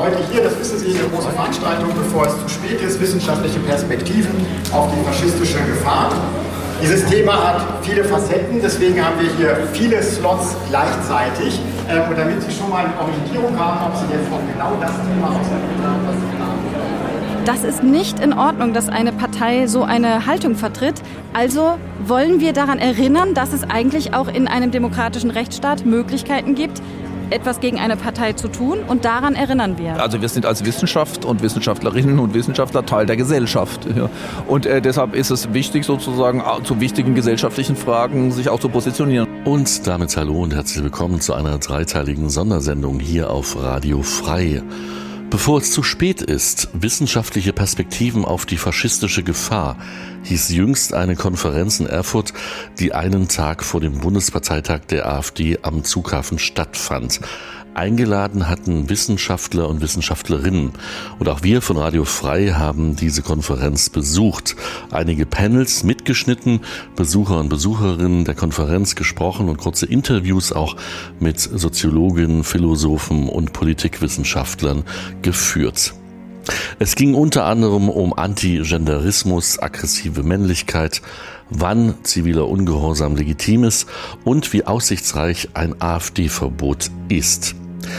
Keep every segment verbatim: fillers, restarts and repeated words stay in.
heute hier, das wissen Sie, eine große Veranstaltung, bevor es zu spät ist, wissenschaftliche Perspektiven auf die faschistische Gefahr. Dieses Thema hat viele Facetten, deswegen haben wir hier viele Slots gleichzeitig. Und damit Sie schon mal eine Orientierung haben, ob Sie jetzt auch genau das Thema ausgeführt haben, was Sie haben. Das ist nicht in Ordnung, dass eine Partei so eine Haltung vertritt. Also wollen wir daran erinnern, dass es eigentlich auch in einem demokratischen Rechtsstaat Möglichkeiten gibt, etwas gegen eine Partei zu tun, und daran erinnern wir. Also wir sind als Wissenschaft und Wissenschaftlerinnen und Wissenschaftler Teil der Gesellschaft. Ja. Und äh, deshalb ist es wichtig, sozusagen zu wichtigen gesellschaftlichen Fragen sich auch zu positionieren. Und damit hallo und herzlich willkommen zu einer dreiteiligen Sondersendung hier auf Radio Frei. Bevor es zu spät ist, wissenschaftliche Perspektiven auf die faschistische Gefahr, hieß jüngst eine Konferenz in Erfurt, die einen Tag vor dem Bundesparteitag der AfD am Zughafen stattfand. Eingeladen hatten Wissenschaftler und Wissenschaftlerinnen. Und auch wir von Radio Frei haben diese Konferenz besucht. Einige Panels mitgeschnitten, Besucher und Besucherinnen der Konferenz gesprochen und kurze Interviews auch mit Soziologinnen, Philosophen und Politikwissenschaftlern geführt. Es ging unter anderem um Antigenderismus, aggressive Männlichkeit, wann ziviler Ungehorsam legitim ist und wie aussichtsreich ein AfD-Verbot ist.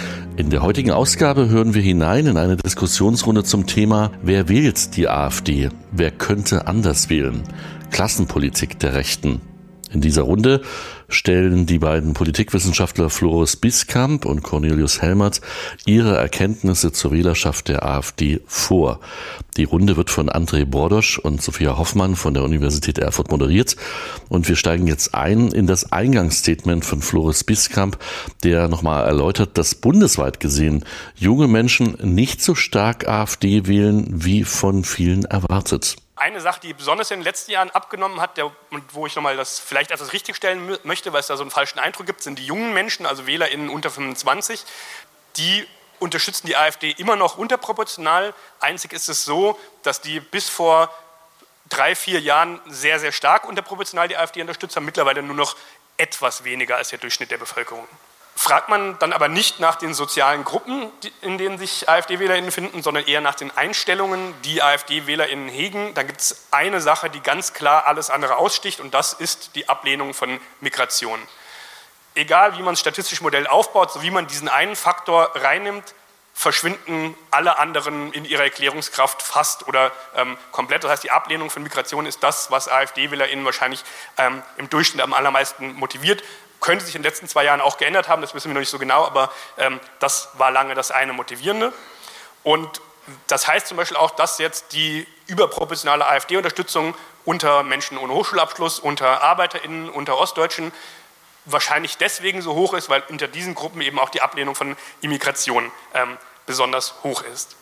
In der heutigen Ausgabe hören wir hinein in eine Diskussionsrunde zum Thema: Wer wählt die AfD? Wer könnte anders wählen? Klassenpolitik der Rechten. In dieser Runde stellen die beiden Politikwissenschaftler Floris Biskamp und Cornelius Helmert ihre Erkenntnisse zur Wählerschaft der AfD vor. Die Runde wird von André Bordosch und Sophia Hoffmann von der Universität Erfurt moderiert. Und wir steigen jetzt ein in das Eingangsstatement von Floris Biskamp, der nochmal erläutert, dass bundesweit gesehen junge Menschen nicht so stark AfD wählen, wie von vielen erwartet. Eine Sache, die besonders in den letzten Jahren abgenommen hat, der, und wo ich nochmal das vielleicht etwas richtigstellen möchte, weil es da so einen falschen Eindruck gibt, sind die jungen Menschen, also WählerInnen unter fünfundzwanzig, die unterstützen die AfD immer noch unterproportional. Einzig ist es so, dass die bis vor drei, vier Jahren sehr, sehr stark unterproportional die AfD unterstützt haben, mittlerweile nur noch etwas weniger als der Durchschnitt der Bevölkerung. Fragt man dann aber nicht nach den sozialen Gruppen, in denen sich AfD-WählerInnen finden, sondern eher nach den Einstellungen, die AfD-WählerInnen hegen, dann gibt es eine Sache, die ganz klar alles andere aussticht, und das ist die Ablehnung von Migration. Egal, wie man das statistische Modell aufbaut, so wie man diesen einen Faktor reinnimmt, verschwinden alle anderen in ihrer Erklärungskraft fast oder ähm, komplett. Das heißt, die Ablehnung von Migration ist das, was AfD-WählerInnen wahrscheinlich ähm, im Durchschnitt am allermeisten motiviert. Könnte sich in den letzten zwei Jahren auch geändert haben, das wissen wir noch nicht so genau, aber ähm, das war lange das eine Motivierende. Und das heißt zum Beispiel auch, dass jetzt die überproportionale AfD-Unterstützung unter Menschen ohne Hochschulabschluss, unter ArbeiterInnen, unter Ostdeutschen wahrscheinlich deswegen so hoch ist, weil unter diesen Gruppen eben auch die Ablehnung von Immigration ähm, besonders hoch ist.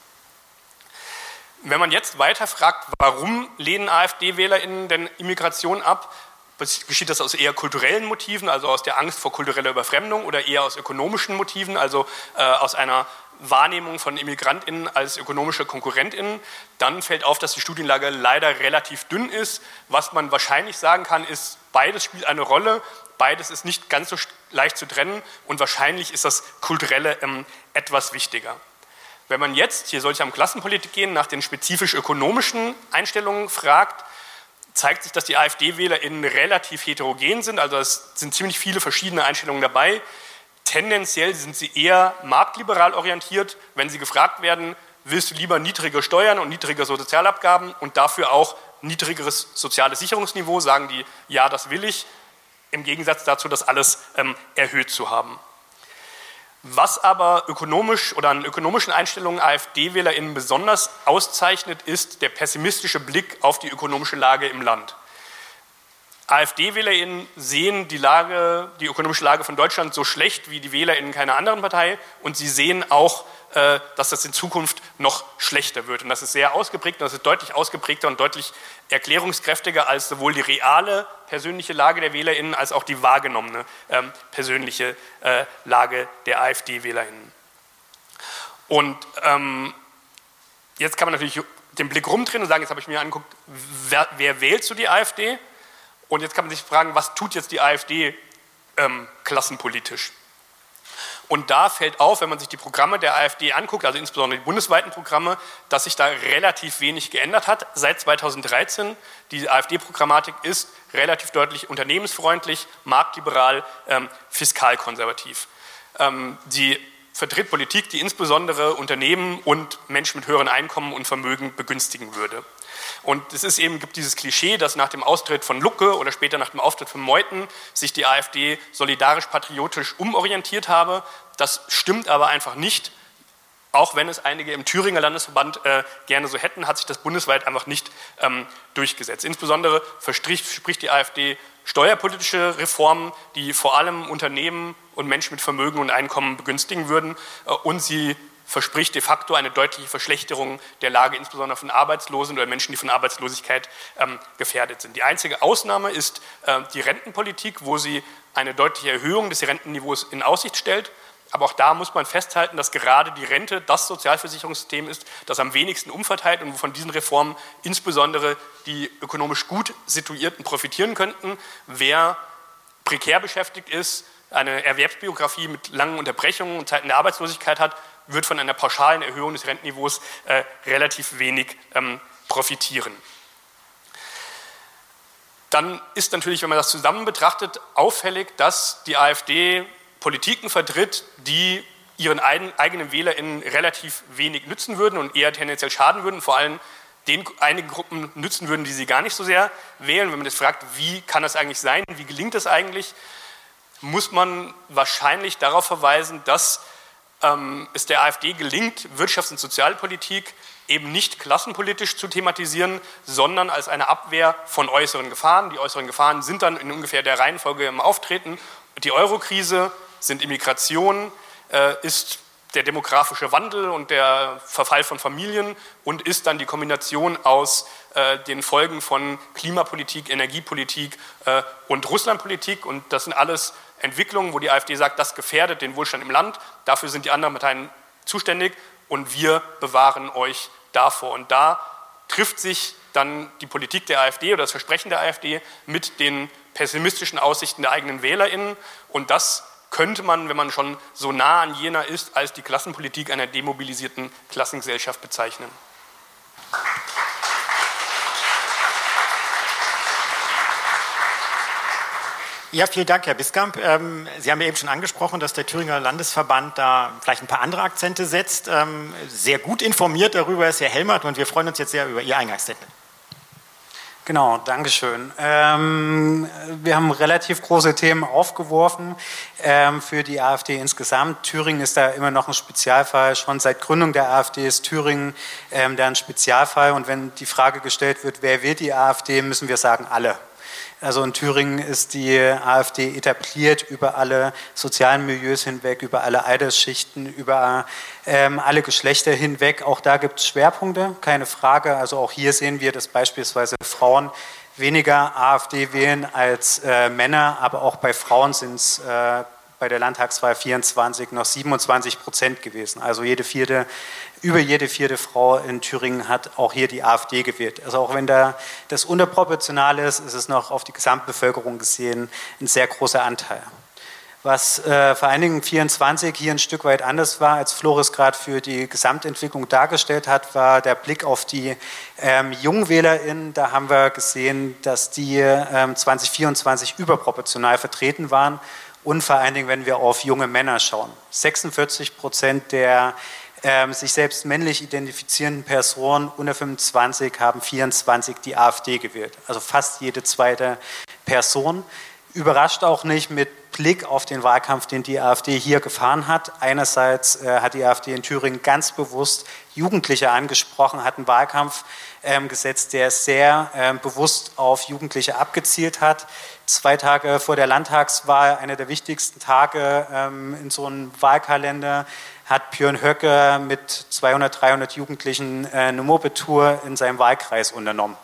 Wenn man jetzt weiter fragt, warum lehnen AfD-WählerInnen denn Immigration ab, geschieht das aus eher kulturellen Motiven, also aus der Angst vor kultureller Überfremdung, oder eher aus ökonomischen Motiven, also äh, aus einer Wahrnehmung von ImmigrantInnen als ökonomische KonkurrentInnen, dann fällt auf, dass die Studienlage leider relativ dünn ist. Was man wahrscheinlich sagen kann, ist, beides spielt eine Rolle, beides ist nicht ganz so leicht zu trennen, und wahrscheinlich ist das Kulturelle ähm, etwas wichtiger. Wenn man jetzt, hier soll es ja um Klassenpolitik gehen, nach den spezifisch ökonomischen Einstellungen fragt, zeigt sich, dass die AfD-WählerInnen relativ heterogen sind, also es sind ziemlich viele verschiedene Einstellungen dabei. Tendenziell sind sie eher marktliberal orientiert. Wenn sie gefragt werden, willst du lieber niedrige Steuern und niedrige Sozialabgaben und dafür auch niedrigeres soziales Sicherungsniveau, sagen die, ja, das will ich, im Gegensatz dazu, das alles ähm, erhöht zu haben. Was aber ökonomisch oder an ökonomischen Einstellungen AfD-WählerInnen besonders auszeichnet, ist der pessimistische Blick auf die ökonomische Lage im Land. AfD-WählerInnen sehen die Lage, die ökonomische Lage von Deutschland so schlecht wie die WählerInnen keiner anderen Partei, und sie sehen auch, äh, dass das in Zukunft noch schlechter wird. Und das ist sehr ausgeprägt, und das ist deutlich ausgeprägter und deutlich erklärungskräftiger als sowohl die reale persönliche Lage der WählerInnen als auch die wahrgenommene ähm, persönliche äh, Lage der AfD-WählerInnen. Und ähm, jetzt kann man natürlich den Blick rumdrehen und sagen, jetzt habe ich mir angeguckt, wer, wer wählt so die AfD? Und jetzt kann man sich fragen, was tut jetzt die AfD ähm, klassenpolitisch? Und da fällt auf, wenn man sich die Programme der AfD anguckt, also insbesondere die bundesweiten Programme, dass sich da relativ wenig geändert hat. Seit zweitausenddreizehn, die AfD-Programmatik ist relativ deutlich unternehmensfreundlich, marktliberal, ähm, fiskalkonservativ. Ähm, sie vertritt Politik, die insbesondere Unternehmen und Menschen mit höheren Einkommen und Vermögen begünstigen würde. Und es ist eben, gibt dieses Klischee, dass nach dem Austritt von Lucke oder später nach dem Austritt von Meuthen sich die AfD solidarisch-patriotisch umorientiert habe. Das stimmt aber einfach nicht. Auch wenn es einige im Thüringer Landesverband äh, gerne so hätten, hat sich das bundesweit einfach nicht ähm, durchgesetzt. Insbesondere verspricht die AfD steuerpolitische Reformen, die vor allem Unternehmen und Menschen mit Vermögen und Einkommen begünstigen würden. Äh, und sie verspricht de facto eine deutliche Verschlechterung der Lage, insbesondere von Arbeitslosen oder Menschen, die von Arbeitslosigkeit ähm, gefährdet sind. Die einzige Ausnahme ist äh, die Rentenpolitik, wo sie eine deutliche Erhöhung des Rentenniveaus in Aussicht stellt. Aber auch da muss man festhalten, dass gerade die Rente das Sozialversicherungssystem ist, das am wenigsten umverteilt und wovon diesen Reformen insbesondere die ökonomisch gut Situierten profitieren könnten. Wer prekär beschäftigt ist, eine Erwerbsbiografie mit langen Unterbrechungen und Zeiten der Arbeitslosigkeit hat, wird von einer pauschalen Erhöhung des Rentenniveaus äh, relativ wenig ähm, profitieren. Dann ist natürlich, wenn man das zusammen betrachtet, auffällig, dass die AfD Politiken vertritt, die ihren eigenen WählerInnen relativ wenig nützen würden und eher tendenziell schaden würden, vor allem den einigen Gruppen nützen würden, die sie gar nicht so sehr wählen. Wenn man das fragt, wie kann das eigentlich sein, wie gelingt das eigentlich, muss man wahrscheinlich darauf verweisen, dass ähm, es der AfD gelingt, Wirtschafts- und Sozialpolitik eben nicht klassenpolitisch zu thematisieren, sondern als eine Abwehr von äußeren Gefahren. Die äußeren Gefahren sind dann in ungefähr der Reihenfolge im Auftreten. Die Eurokrise sind Immigration, äh, ist der demografische Wandel und der Verfall von Familien und ist dann die Kombination aus äh, den Folgen von Klimapolitik, Energiepolitik äh, und Russlandpolitik. Und das sind alles Entwicklungen, wo die AfD sagt, das gefährdet den Wohlstand im Land. Dafür sind die anderen Parteien zuständig und wir bewahren euch davor. Und da trifft sich dann die Politik der AfD oder das Versprechen der AfD mit den pessimistischen Aussichten der eigenen WählerInnen. Und das könnte man, wenn man schon so nah an jener ist, als die Klassenpolitik einer demobilisierten Klassengesellschaft bezeichnen. Ja, vielen Dank, Herr Biskamp. Ähm, Sie haben ja eben schon angesprochen, dass der Thüringer Landesverband da vielleicht ein paar andere Akzente setzt. Ähm, sehr gut informiert darüber ist Herr Helmert und wir freuen uns jetzt sehr über Ihr Eingangsstatement. Genau, Dankeschön. Ähm, wir haben relativ große Themen aufgeworfen ähm, für die AfD insgesamt. Thüringen ist da immer noch ein Spezialfall. Schon seit Gründung der AfD ist Thüringen ähm, da ein Spezialfall. Und wenn die Frage gestellt wird, wer wählt die AfD, müssen wir sagen, alle. Also in Thüringen ist die AfD etabliert über alle sozialen Milieus hinweg, über alle Altersschichten, über ähm, alle Geschlechter hinweg. Auch da gibt es Schwerpunkte, keine Frage. Also auch hier sehen wir, dass beispielsweise Frauen weniger AfD wählen als äh, Männer, aber auch bei Frauen sind es äh, bei der Landtagswahl vierundzwanzig noch siebenundzwanzig Prozent gewesen. Also jede vierte, über jede vierte Frau in Thüringen hat auch hier die AfD gewählt. Also auch wenn da das unterproportional ist, ist es noch auf die Gesamtbevölkerung gesehen ein sehr großer Anteil. Was äh, vor allen Dingen vierundzwanzig hier ein Stück weit anders war, als Floris gerade für die Gesamtentwicklung dargestellt hat, war der Blick auf die ähm, JungwählerInnen. Da haben wir gesehen, dass die ähm, zwanzig vierundzwanzig überproportional vertreten waren. Und vor allen Dingen, wenn wir auf junge Männer schauen. sechsundvierzig Prozent der ähm, sich selbst männlich identifizierenden Personen unter fünfundzwanzig haben vierundzwanzig die AfD gewählt. Also fast jede zweite Person. Überrascht auch nicht mit Blick auf den Wahlkampf, den die AfD hier gefahren hat. Einerseits äh, hat die AfD in Thüringen ganz bewusst Jugendliche angesprochen, hat einen Wahlkampf ähm, gesetzt, der sehr ähm, bewusst auf Jugendliche abgezielt hat. Zwei Tage vor der Landtagswahl, einer der wichtigsten Tage ähm, in so einem Wahlkalender, hat Björn Höcke mit zweihundert, dreihundert Jugendlichen äh, eine Moped-Tour in seinem Wahlkreis unternommen.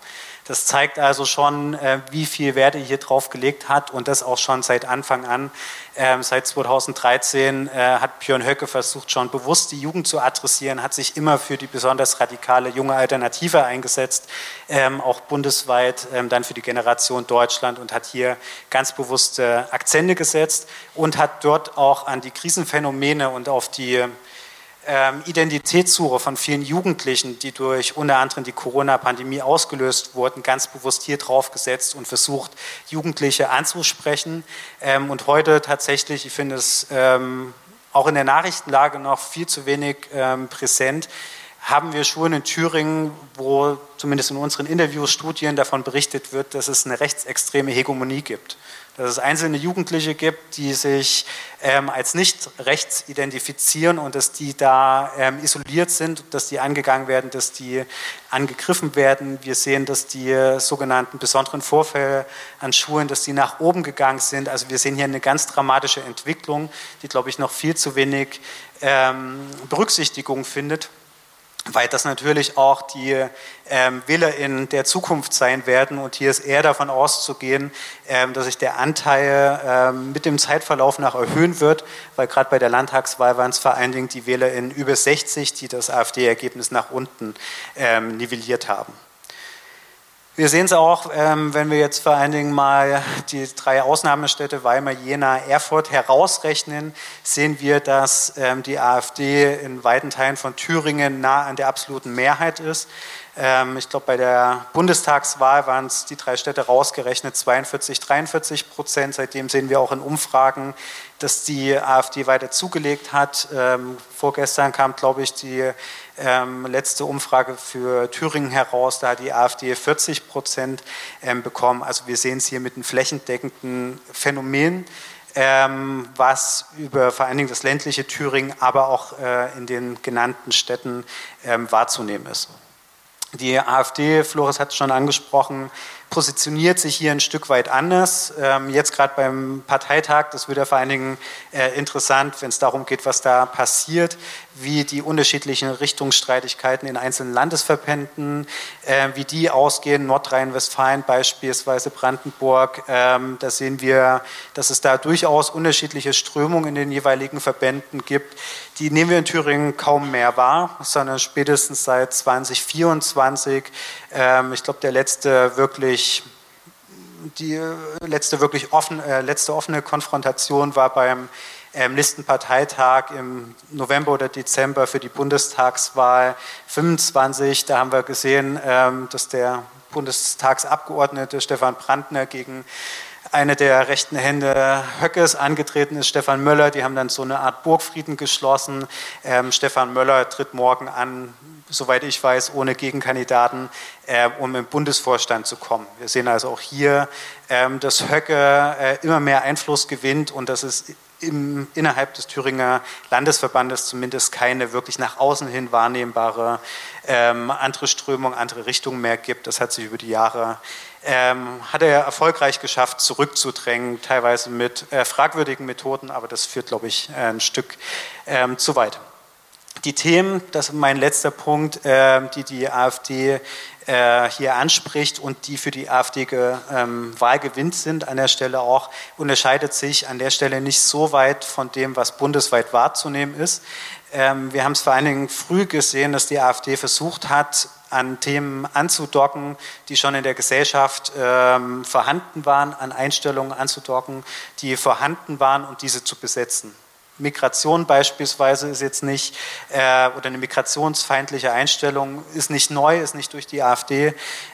Das zeigt also schon, äh, wie viel Wert er hier drauf gelegt hat und das auch schon seit Anfang an. Ähm, seit zweitausenddreizehn äh, hat Björn Höcke versucht, schon bewusst die Jugend zu adressieren, hat sich immer für die besonders radikale junge Alternative eingesetzt, ähm, auch bundesweit, ähm, dann für die Generation Deutschland und hat hier ganz bewusste Akzente gesetzt und hat dort auch an die Krisenphänomene und auf die ähm, Identitätssuche von vielen Jugendlichen, die durch unter anderem die Corona-Pandemie ausgelöst wurden, ganz bewusst hier drauf gesetzt und versucht, Jugendliche anzusprechen. Ähm, und heute tatsächlich, ich finde es ähm, auch in der Nachrichtenlage noch viel zu wenig ähm, präsent, haben wir Schulen in Thüringen, wo zumindest in unseren Interviews, Studien davon berichtet wird, dass es eine rechtsextreme Hegemonie gibt. Dass es einzelne Jugendliche gibt, die sich ähm, als nicht rechts identifizieren und dass die da ähm, isoliert sind, dass die angegangen werden, dass die angegriffen werden. Wir sehen, dass die sogenannten besonderen Vorfälle an Schulen, dass die nach oben gegangen sind. Also wir sehen hier eine ganz dramatische Entwicklung, die, glaube ich, noch viel zu wenig ähm, Berücksichtigung findet, weil das natürlich auch die ähm, WählerInnen der Zukunft sein werden. Und hier ist eher davon auszugehen, ähm, dass sich der Anteil ähm, mit dem Zeitverlauf nach erhöhen wird, weil gerade bei der Landtagswahl waren es vor allen Dingen die WählerInnen über sechzig, die das AfD-Ergebnis nach unten ähm, nivelliert haben. Wir sehen es auch, ähm, wenn wir jetzt vor allen Dingen mal die drei Ausnahmestädte Weimar, Jena, Erfurt herausrechnen, sehen wir, dass ähm, die AfD in weiten Teilen von Thüringen nah an der absoluten Mehrheit ist. Ähm, ich glaube, bei der Bundestagswahl waren es die drei Städte rausgerechnet zweiundvierzig, dreiundvierzig Prozent. Seitdem sehen wir auch in Umfragen, dass die AfD weiter zugelegt hat. Ähm, vorgestern kam, glaube ich, die ähm, letzte Umfrage für Thüringen heraus. Da hat die AfD vierzig Prozent ähm, bekommen. Also wir sehen es hier mit einem flächendeckenden Phänomen, ähm, was über vor allen Dingen das ländliche Thüringen, aber auch äh, in den genannten Städten ähm, wahrzunehmen ist. Die AfD, Floris hat es schon angesprochen, positioniert sich hier ein Stück weit anders. Ähm, jetzt gerade beim Parteitag, das wird ja vor allen Dingen äh, interessant, wenn es darum geht, was da passiert, wie die unterschiedlichen Richtungsstreitigkeiten in einzelnen Landesverbänden, äh, wie die ausgehen. Nordrhein-Westfalen beispielsweise, Brandenburg, ähm, da sehen wir, dass es da durchaus unterschiedliche Strömungen in den jeweiligen Verbänden gibt. Die nehmen wir in Thüringen kaum mehr wahr, sondern spätestens seit zwanzig vierundzwanzig. Ähm, ich glaube, der letzte wirklich die letzte wirklich offen, äh, letzte offene Konfrontation war beim ähm, Listenparteitag im November oder Dezember für die Bundestagswahl fünfundzwanzig. Da haben wir gesehen, ähm, dass der Bundestagsabgeordnete Stefan Brandner gegen eine der rechten Hände Höckes angetreten ist, Stefan Möller. Die haben dann so eine Art Burgfrieden geschlossen. Ähm, Stefan Möller tritt morgen an, soweit ich weiß, ohne Gegenkandidaten, äh, um im Bundesvorstand zu kommen. Wir sehen also auch hier, ähm, dass Höcke äh, immer mehr Einfluss gewinnt und dass es im, innerhalb des Thüringer Landesverbandes zumindest keine wirklich nach außen hin wahrnehmbare ähm, andere Strömung, andere Richtung mehr gibt. Das hat sich über die Jahre Ähm, hat er erfolgreich geschafft, zurückzudrängen, teilweise mit äh, fragwürdigen Methoden, aber das führt, glaube ich, äh, ein Stück ähm, zu weit. Die Themen, das ist mein letzter Punkt, äh, die die AfD äh, hier anspricht und die für die AfD ge, ähm, wahlgewinnt sind an der Stelle auch, unterscheidet sich an der Stelle nicht so weit von dem, was bundesweit wahrzunehmen ist. Ähm, wir haben es vor allen Dingen früh gesehen, dass die AfD versucht hat, an Themen anzudocken, die schon in der Gesellschaft ähm, vorhanden waren, an Einstellungen anzudocken, die vorhanden waren und diese zu besetzen. Migration beispielsweise ist jetzt nicht, äh, oder eine migrationsfeindliche Einstellung ist nicht neu, ist nicht durch die AfD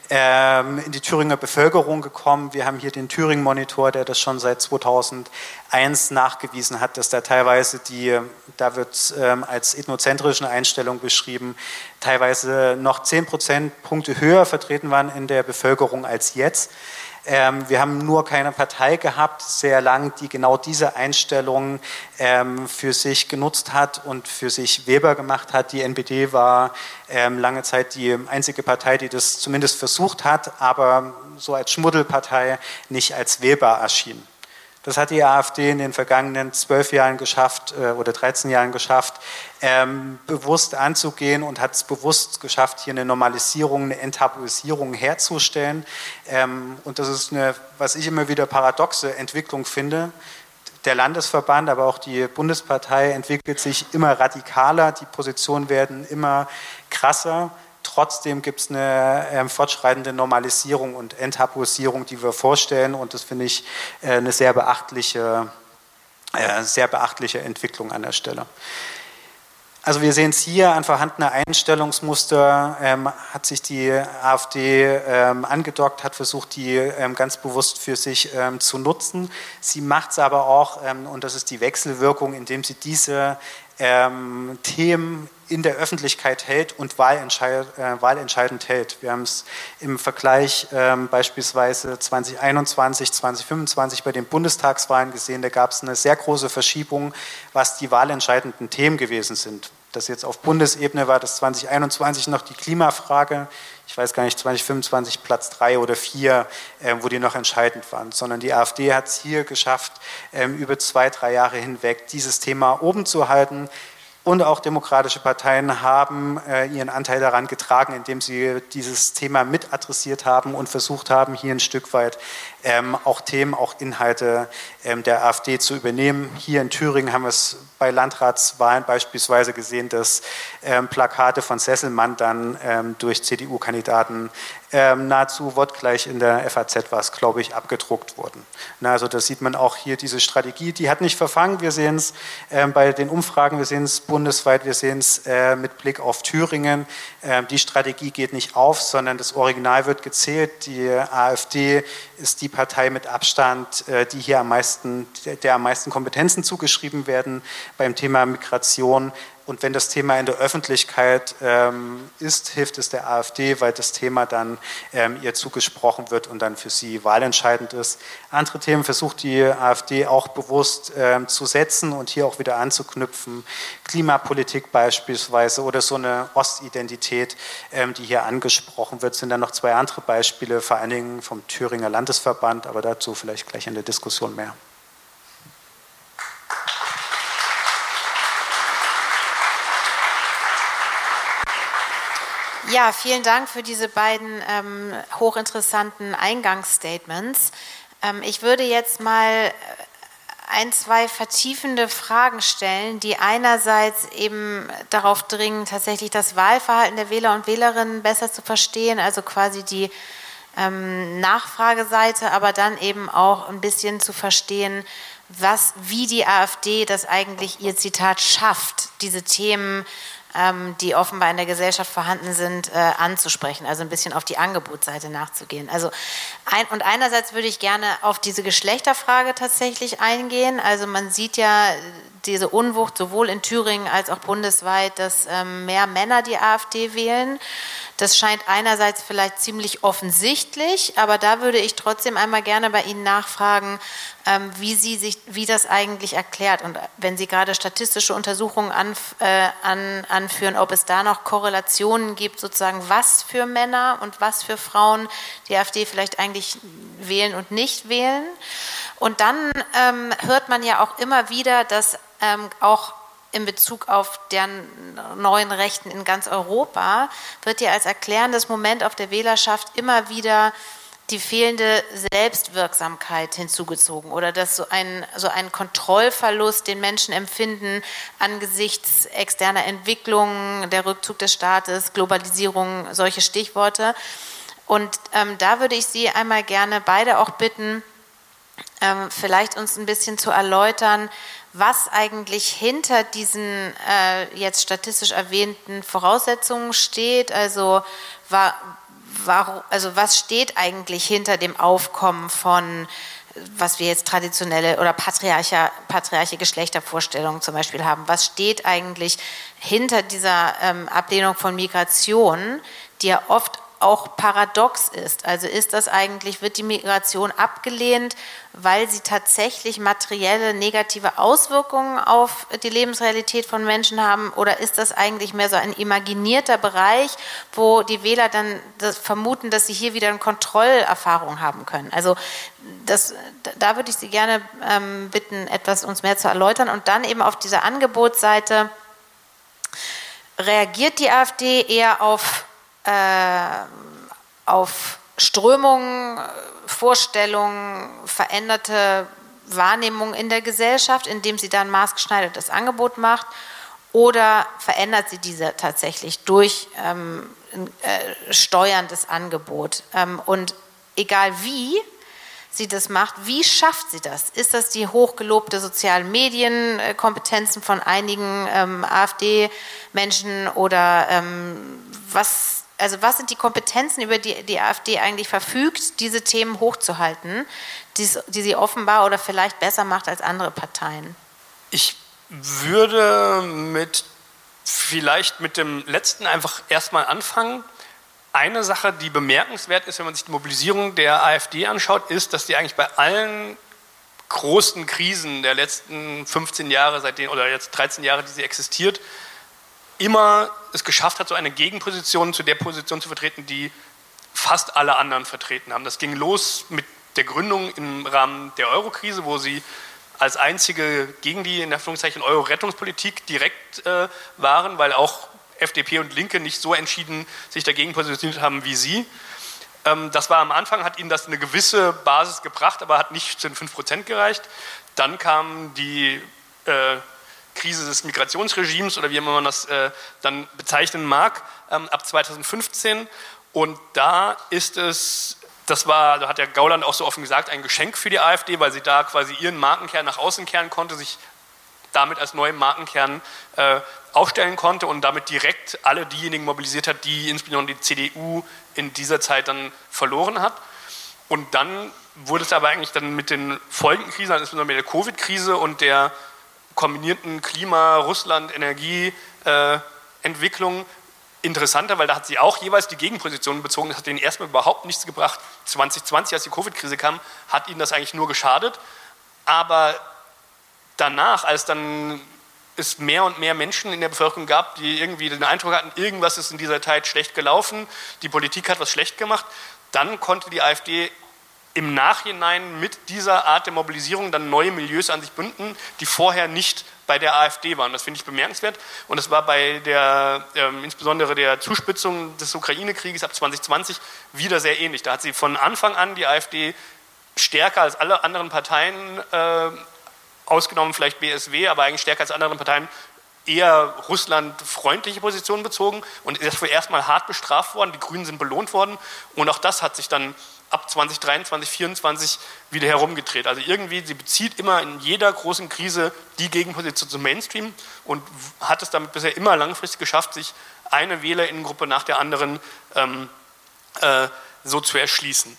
ähm, in die Thüringer Bevölkerung gekommen. Wir haben hier den Thüringen-Monitor, der das schon seit zweitausendeins nachgewiesen hat, dass da teilweise die, da wird ähm, als ethnozentrische Einstellung beschrieben, teilweise noch zehn Prozentpunkte höher vertreten waren in der Bevölkerung als jetzt. Ähm, wir haben nur keine Partei gehabt, sehr lang, die genau diese Einstellung ähm, für sich genutzt hat und für sich wählbar gemacht hat. Die N P D war ähm, lange Zeit die einzige Partei, die das zumindest versucht hat, aber so als Schmuddelpartei nicht als wählbar erschien. Das hat die AfD in den vergangenen zwölf Jahren geschafft äh, oder dreizehn Jahren geschafft, ähm, bewusst anzugehen und hat es bewusst geschafft, hier eine Normalisierung, eine Enttabuisierung herzustellen. Ähm, und das ist eine, was ich immer wieder paradoxe Entwicklung finde. Der Landesverband, aber auch die Bundespartei entwickelt sich immer radikaler, die Positionen werden immer krasser. Trotzdem gibt es eine äh, fortschreitende Normalisierung und Enttabuisierung, die wir vorstellen, und das finde ich äh, eine sehr beachtliche, äh, sehr beachtliche Entwicklung an der Stelle. Also wir sehen es hier an vorhandene Einstellungsmuster, ähm, hat sich die AfD ähm, angedockt, hat versucht, die ähm, ganz bewusst für sich ähm, zu nutzen. Sie macht es aber auch, ähm, und das ist die Wechselwirkung, indem sie diese ähm, Themen in der Öffentlichkeit hält und wahlentscheid, äh, wahlentscheidend hält. Wir haben es im Vergleich ähm, beispielsweise zwanzig einundzwanzig, zwanzig fünfundzwanzig bei den Bundestagswahlen gesehen, da gab es eine sehr große Verschiebung, was die wahlentscheidenden Themen gewesen sind. Das jetzt auf Bundesebene war das zwanzig einundzwanzig noch die Klimafrage, ich weiß gar nicht, zwanzig fünfundzwanzig Platz drei oder vier, äh, wo die noch entscheidend waren, sondern die AfD hat es hier geschafft, ähm, über zwei, drei Jahre hinweg dieses Thema oben zu halten. Und auch demokratische Parteien haben äh, ihren Anteil daran getragen, indem sie dieses Thema mit adressiert haben und versucht haben, hier ein Stück weit ähm, auch Themen, auch Inhalte ähm, der AfD zu übernehmen. Hier in Thüringen haben wir es bei Landratswahlen beispielsweise gesehen, dass ähm, Plakate von Sesselmann dann ähm, durch C D U-Kandidaten ähm, nahezu wortgleich in der F A Z war es, glaube ich, abgedruckt wurden. Na, also da sieht man auch hier diese Strategie, die hat nicht verfangen. Wir sehen es ähm, bei den Umfragen, wir sehen es bundesweit, wir sehen es äh, mit Blick auf Thüringen. Ähm, die Strategie geht nicht auf, sondern das Original wird gezählt. Die AfD ist die Partei mit Abstand, äh, die hier am meisten, der, der am meisten Kompetenzen zugeschrieben werden beim Thema Migration. Und wenn das Thema in der Öffentlichkeit ähm, ist, hilft es der AfD, weil das Thema dann ähm, ihr zugesprochen wird und dann für sie wahlentscheidend ist. Andere Themen versucht die AfD auch bewusst ähm, zu setzen und hier auch wieder anzuknüpfen. Klimapolitik beispielsweise oder so eine Ostidentität, ähm, die hier angesprochen wird, sind dann noch zwei andere Beispiele, vor allen Dingen vom Thüringer Landesverband, aber dazu vielleicht gleich in der Diskussion mehr. Ja, vielen Dank für diese beiden ähm, hochinteressanten Eingangsstatements. Ähm, ich würde jetzt mal ein, zwei vertiefende Fragen stellen, die einerseits eben darauf dringen, tatsächlich das Wahlverhalten der Wähler und Wählerinnen besser zu verstehen, also quasi die ähm, Nachfrageseite, aber dann eben auch ein bisschen zu verstehen, was, wie die AfD das eigentlich, ihr Zitat, schafft, diese Themen, die offenbar in der Gesellschaft vorhanden sind, äh, anzusprechen, also ein bisschen auf die Angebotsseite nachzugehen. Also ein, und einerseits würde ich gerne auf diese Geschlechterfrage tatsächlich eingehen. Also man sieht ja diese Unwucht sowohl in Thüringen als auch bundesweit, dass ähm, mehr Männer die AfD wählen. Das scheint einerseits vielleicht ziemlich offensichtlich, aber da würde ich trotzdem einmal gerne bei Ihnen nachfragen, ähm, wie Sie sich, wie das eigentlich erklärt. Und wenn Sie gerade statistische Untersuchungen an, äh, an, anführen, ob es da noch Korrelationen gibt, sozusagen was für Männer und was für Frauen die AfD vielleicht eigentlich wählen und nicht wählen. Und dann ähm, hört man ja auch immer wieder, dass ähm, auch in Bezug auf deren neuen Rechten in ganz Europa wird ja als erklärendes Moment auf der Wählerschaft immer wieder die fehlende Selbstwirksamkeit hinzugezogen oder dass so ein, so ein Kontrollverlust, den Menschen empfinden angesichts externer Entwicklungen, der Rückzug des Staates, Globalisierung, solche Stichworte. Und ähm, da würde ich Sie einmal gerne beide auch bitten, ähm, vielleicht uns ein bisschen zu erläutern, was eigentlich hinter diesen äh, jetzt statistisch erwähnten Voraussetzungen steht. Also, war, war, also was steht eigentlich hinter dem Aufkommen von, was wir jetzt traditionelle oder patriarche, patriarche Geschlechtervorstellungen zum Beispiel haben. Was steht eigentlich hinter dieser ähm, Ablehnung von Migration, die ja oft auch paradox ist. Also ist das eigentlich, wird die Migration abgelehnt, weil sie tatsächlich materielle negative Auswirkungen auf die Lebensrealität von Menschen haben, oder ist das eigentlich mehr so ein imaginierter Bereich, wo die Wähler dann das vermuten, dass sie hier wieder eine Kontrollerfahrung haben können? Also das, da würde ich Sie gerne ähm, bitten, etwas uns mehr zu erläutern. Und dann eben auf dieser Angebotsseite, reagiert die AfD eher auf Äh, auf Strömungen, Vorstellungen, veränderte Wahrnehmungen in der Gesellschaft, indem sie dann maßgeschneidertes Angebot macht, oder verändert sie diese tatsächlich durch ähm, äh, steuerndes Angebot? Ähm, und egal wie sie das macht, wie schafft sie das? Ist das die hochgelobte sozialen Medienkompetenzen von einigen ähm, AfD-Menschen, oder ähm, was Also was sind die Kompetenzen, über die die AfD eigentlich verfügt, diese Themen hochzuhalten, die, die sie offenbar oder vielleicht besser macht als andere Parteien? Ich würde mit vielleicht mit dem letzten einfach erstmal anfangen. Eine Sache, die bemerkenswert ist, wenn man sich die Mobilisierung der AfD anschaut, ist, dass die eigentlich bei allen großen Krisen der letzten fünfzehn Jahre, seitdem, oder jetzt dreizehn Jahre, die sie existiert, immer es geschafft hat, so eine Gegenposition zu der Position zu vertreten, die fast alle anderen vertreten haben. Das ging los mit der Gründung im Rahmen der Euro-Krise, wo sie als einzige gegen die, in Anführungszeichen, Euro-Rettungspolitik direkt äh, waren, weil auch F D P und Linke nicht so entschieden sich dagegen positioniert haben wie sie. Ähm, das war am Anfang, hat ihnen das eine gewisse Basis gebracht, aber hat nicht zu den fünf Prozent gereicht. Dann kam die äh, Krise des Migrationsregimes, oder wie immer man das äh, dann bezeichnen mag, ähm, ab zweitausendfünfzehn. Und da ist es, das war, da hat der Gauland auch so offen gesagt, ein Geschenk für die AfD, weil sie da quasi ihren Markenkern nach außen kehren konnte, sich damit als neuen Markenkern äh, aufstellen konnte und damit direkt alle diejenigen mobilisiert hat, die insbesondere die C D U in dieser Zeit dann verloren hat. Und dann wurde es aber eigentlich dann mit den Folgenkrisen, also insbesondere mit der Covid-Krise und der kombinierten Klima-, Russland-, Energieentwicklung äh, interessanter, weil da hat sie auch jeweils die Gegenpositionen bezogen. Das hat ihnen erstmal überhaupt nichts gebracht. zwanzig zwanzig, als die Covid-Krise kam, hat ihnen das eigentlich nur geschadet. Aber danach, als dann es mehr und mehr Menschen in der Bevölkerung gab, die irgendwie den Eindruck hatten, irgendwas ist in dieser Zeit schlecht gelaufen, die Politik hat was schlecht gemacht, dann konnte die AfD im Nachhinein mit dieser Art der Mobilisierung dann neue Milieus an sich bünden, die vorher nicht bei der AfD waren. Das finde ich bemerkenswert. Und das war bei der, ähm, insbesondere der Zuspitzung des Ukraine-Krieges ab zwanzig zwanzig wieder sehr ähnlich. Da hat sie von Anfang an die AfD stärker als alle anderen Parteien, äh, ausgenommen vielleicht B S W, aber eigentlich stärker als andere Parteien, eher russlandfreundliche Positionen bezogen und ist dafür erstmal hart bestraft worden. Die Grünen sind belohnt worden. Und auch das hat sich dann ab zwanzig dreiundzwanzig, vierundzwanzig wieder herumgedreht. Also irgendwie, sie bezieht immer in jeder großen Krise die Gegenposition zum Mainstream und hat es damit bisher immer langfristig geschafft, sich eine Wählerinnengruppe nach der anderen ähm, äh, so zu erschließen.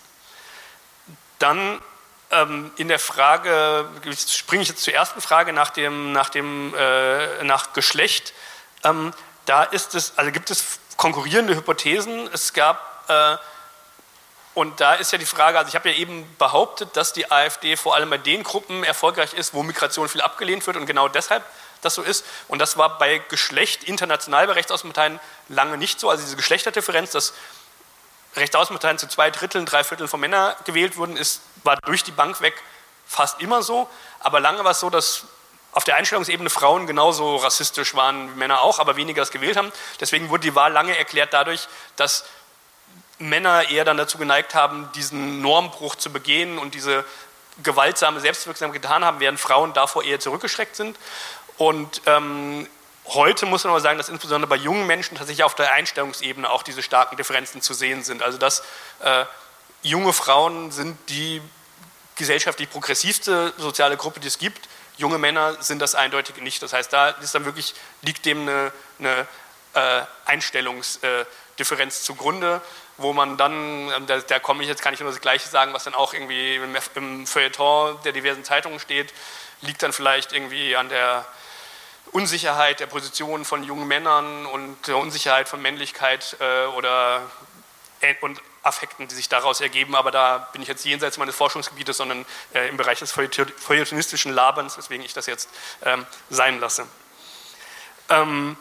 Dann ähm, in der Frage, springe ich jetzt zur ersten Frage nach dem, nach dem äh, nach Geschlecht. Ähm, da ist es, also gibt es konkurrierende Hypothesen. Es gab äh, Und da ist ja die Frage, also ich habe ja eben behauptet, dass die AfD vor allem bei den Gruppen erfolgreich ist, wo Migration viel abgelehnt wird und genau deshalb das so ist. Und das war bei Geschlecht international bei Rechtsaußenparteien lange nicht so. Also diese Geschlechterdifferenz, dass Rechtsaußenparteien zu zwei Dritteln, drei Vierteln von Männern gewählt wurden, ist, war durch die Bank weg fast immer so. Aber lange war es so, dass auf der Einstellungsebene Frauen genauso rassistisch waren wie Männer auch, aber weniger das gewählt haben. Deswegen wurde die Wahl lange erklärt dadurch, dass Männer eher dann dazu geneigt haben, diesen Normbruch zu begehen und diese gewaltsame Selbstwirksamkeit getan haben, während Frauen davor eher zurückgeschreckt sind. Und ähm, heute muss man aber sagen, dass insbesondere bei jungen Menschen tatsächlich auf der Einstellungsebene auch diese starken Differenzen zu sehen sind. Also dass äh, junge Frauen sind die gesellschaftlich progressivste soziale Gruppe, die es gibt. Junge Männer sind das eindeutig nicht. Das heißt, da ist dann wirklich, liegt dem eine, eine äh, Einstellungsdifferenz zugrunde, wo man dann, da, da komme ich jetzt, kann ich nur das Gleiche sagen, was dann auch irgendwie im, im Feuilleton der diversen Zeitungen steht, liegt dann vielleicht irgendwie an der Unsicherheit der Position von jungen Männern und der Unsicherheit von Männlichkeit äh, oder und Affekten, die sich daraus ergeben, aber da bin ich jetzt jenseits meines Forschungsgebietes, sondern äh, im Bereich des feuilletonistischen Laberns, weswegen ich das jetzt ähm, sein lasse. Ähm,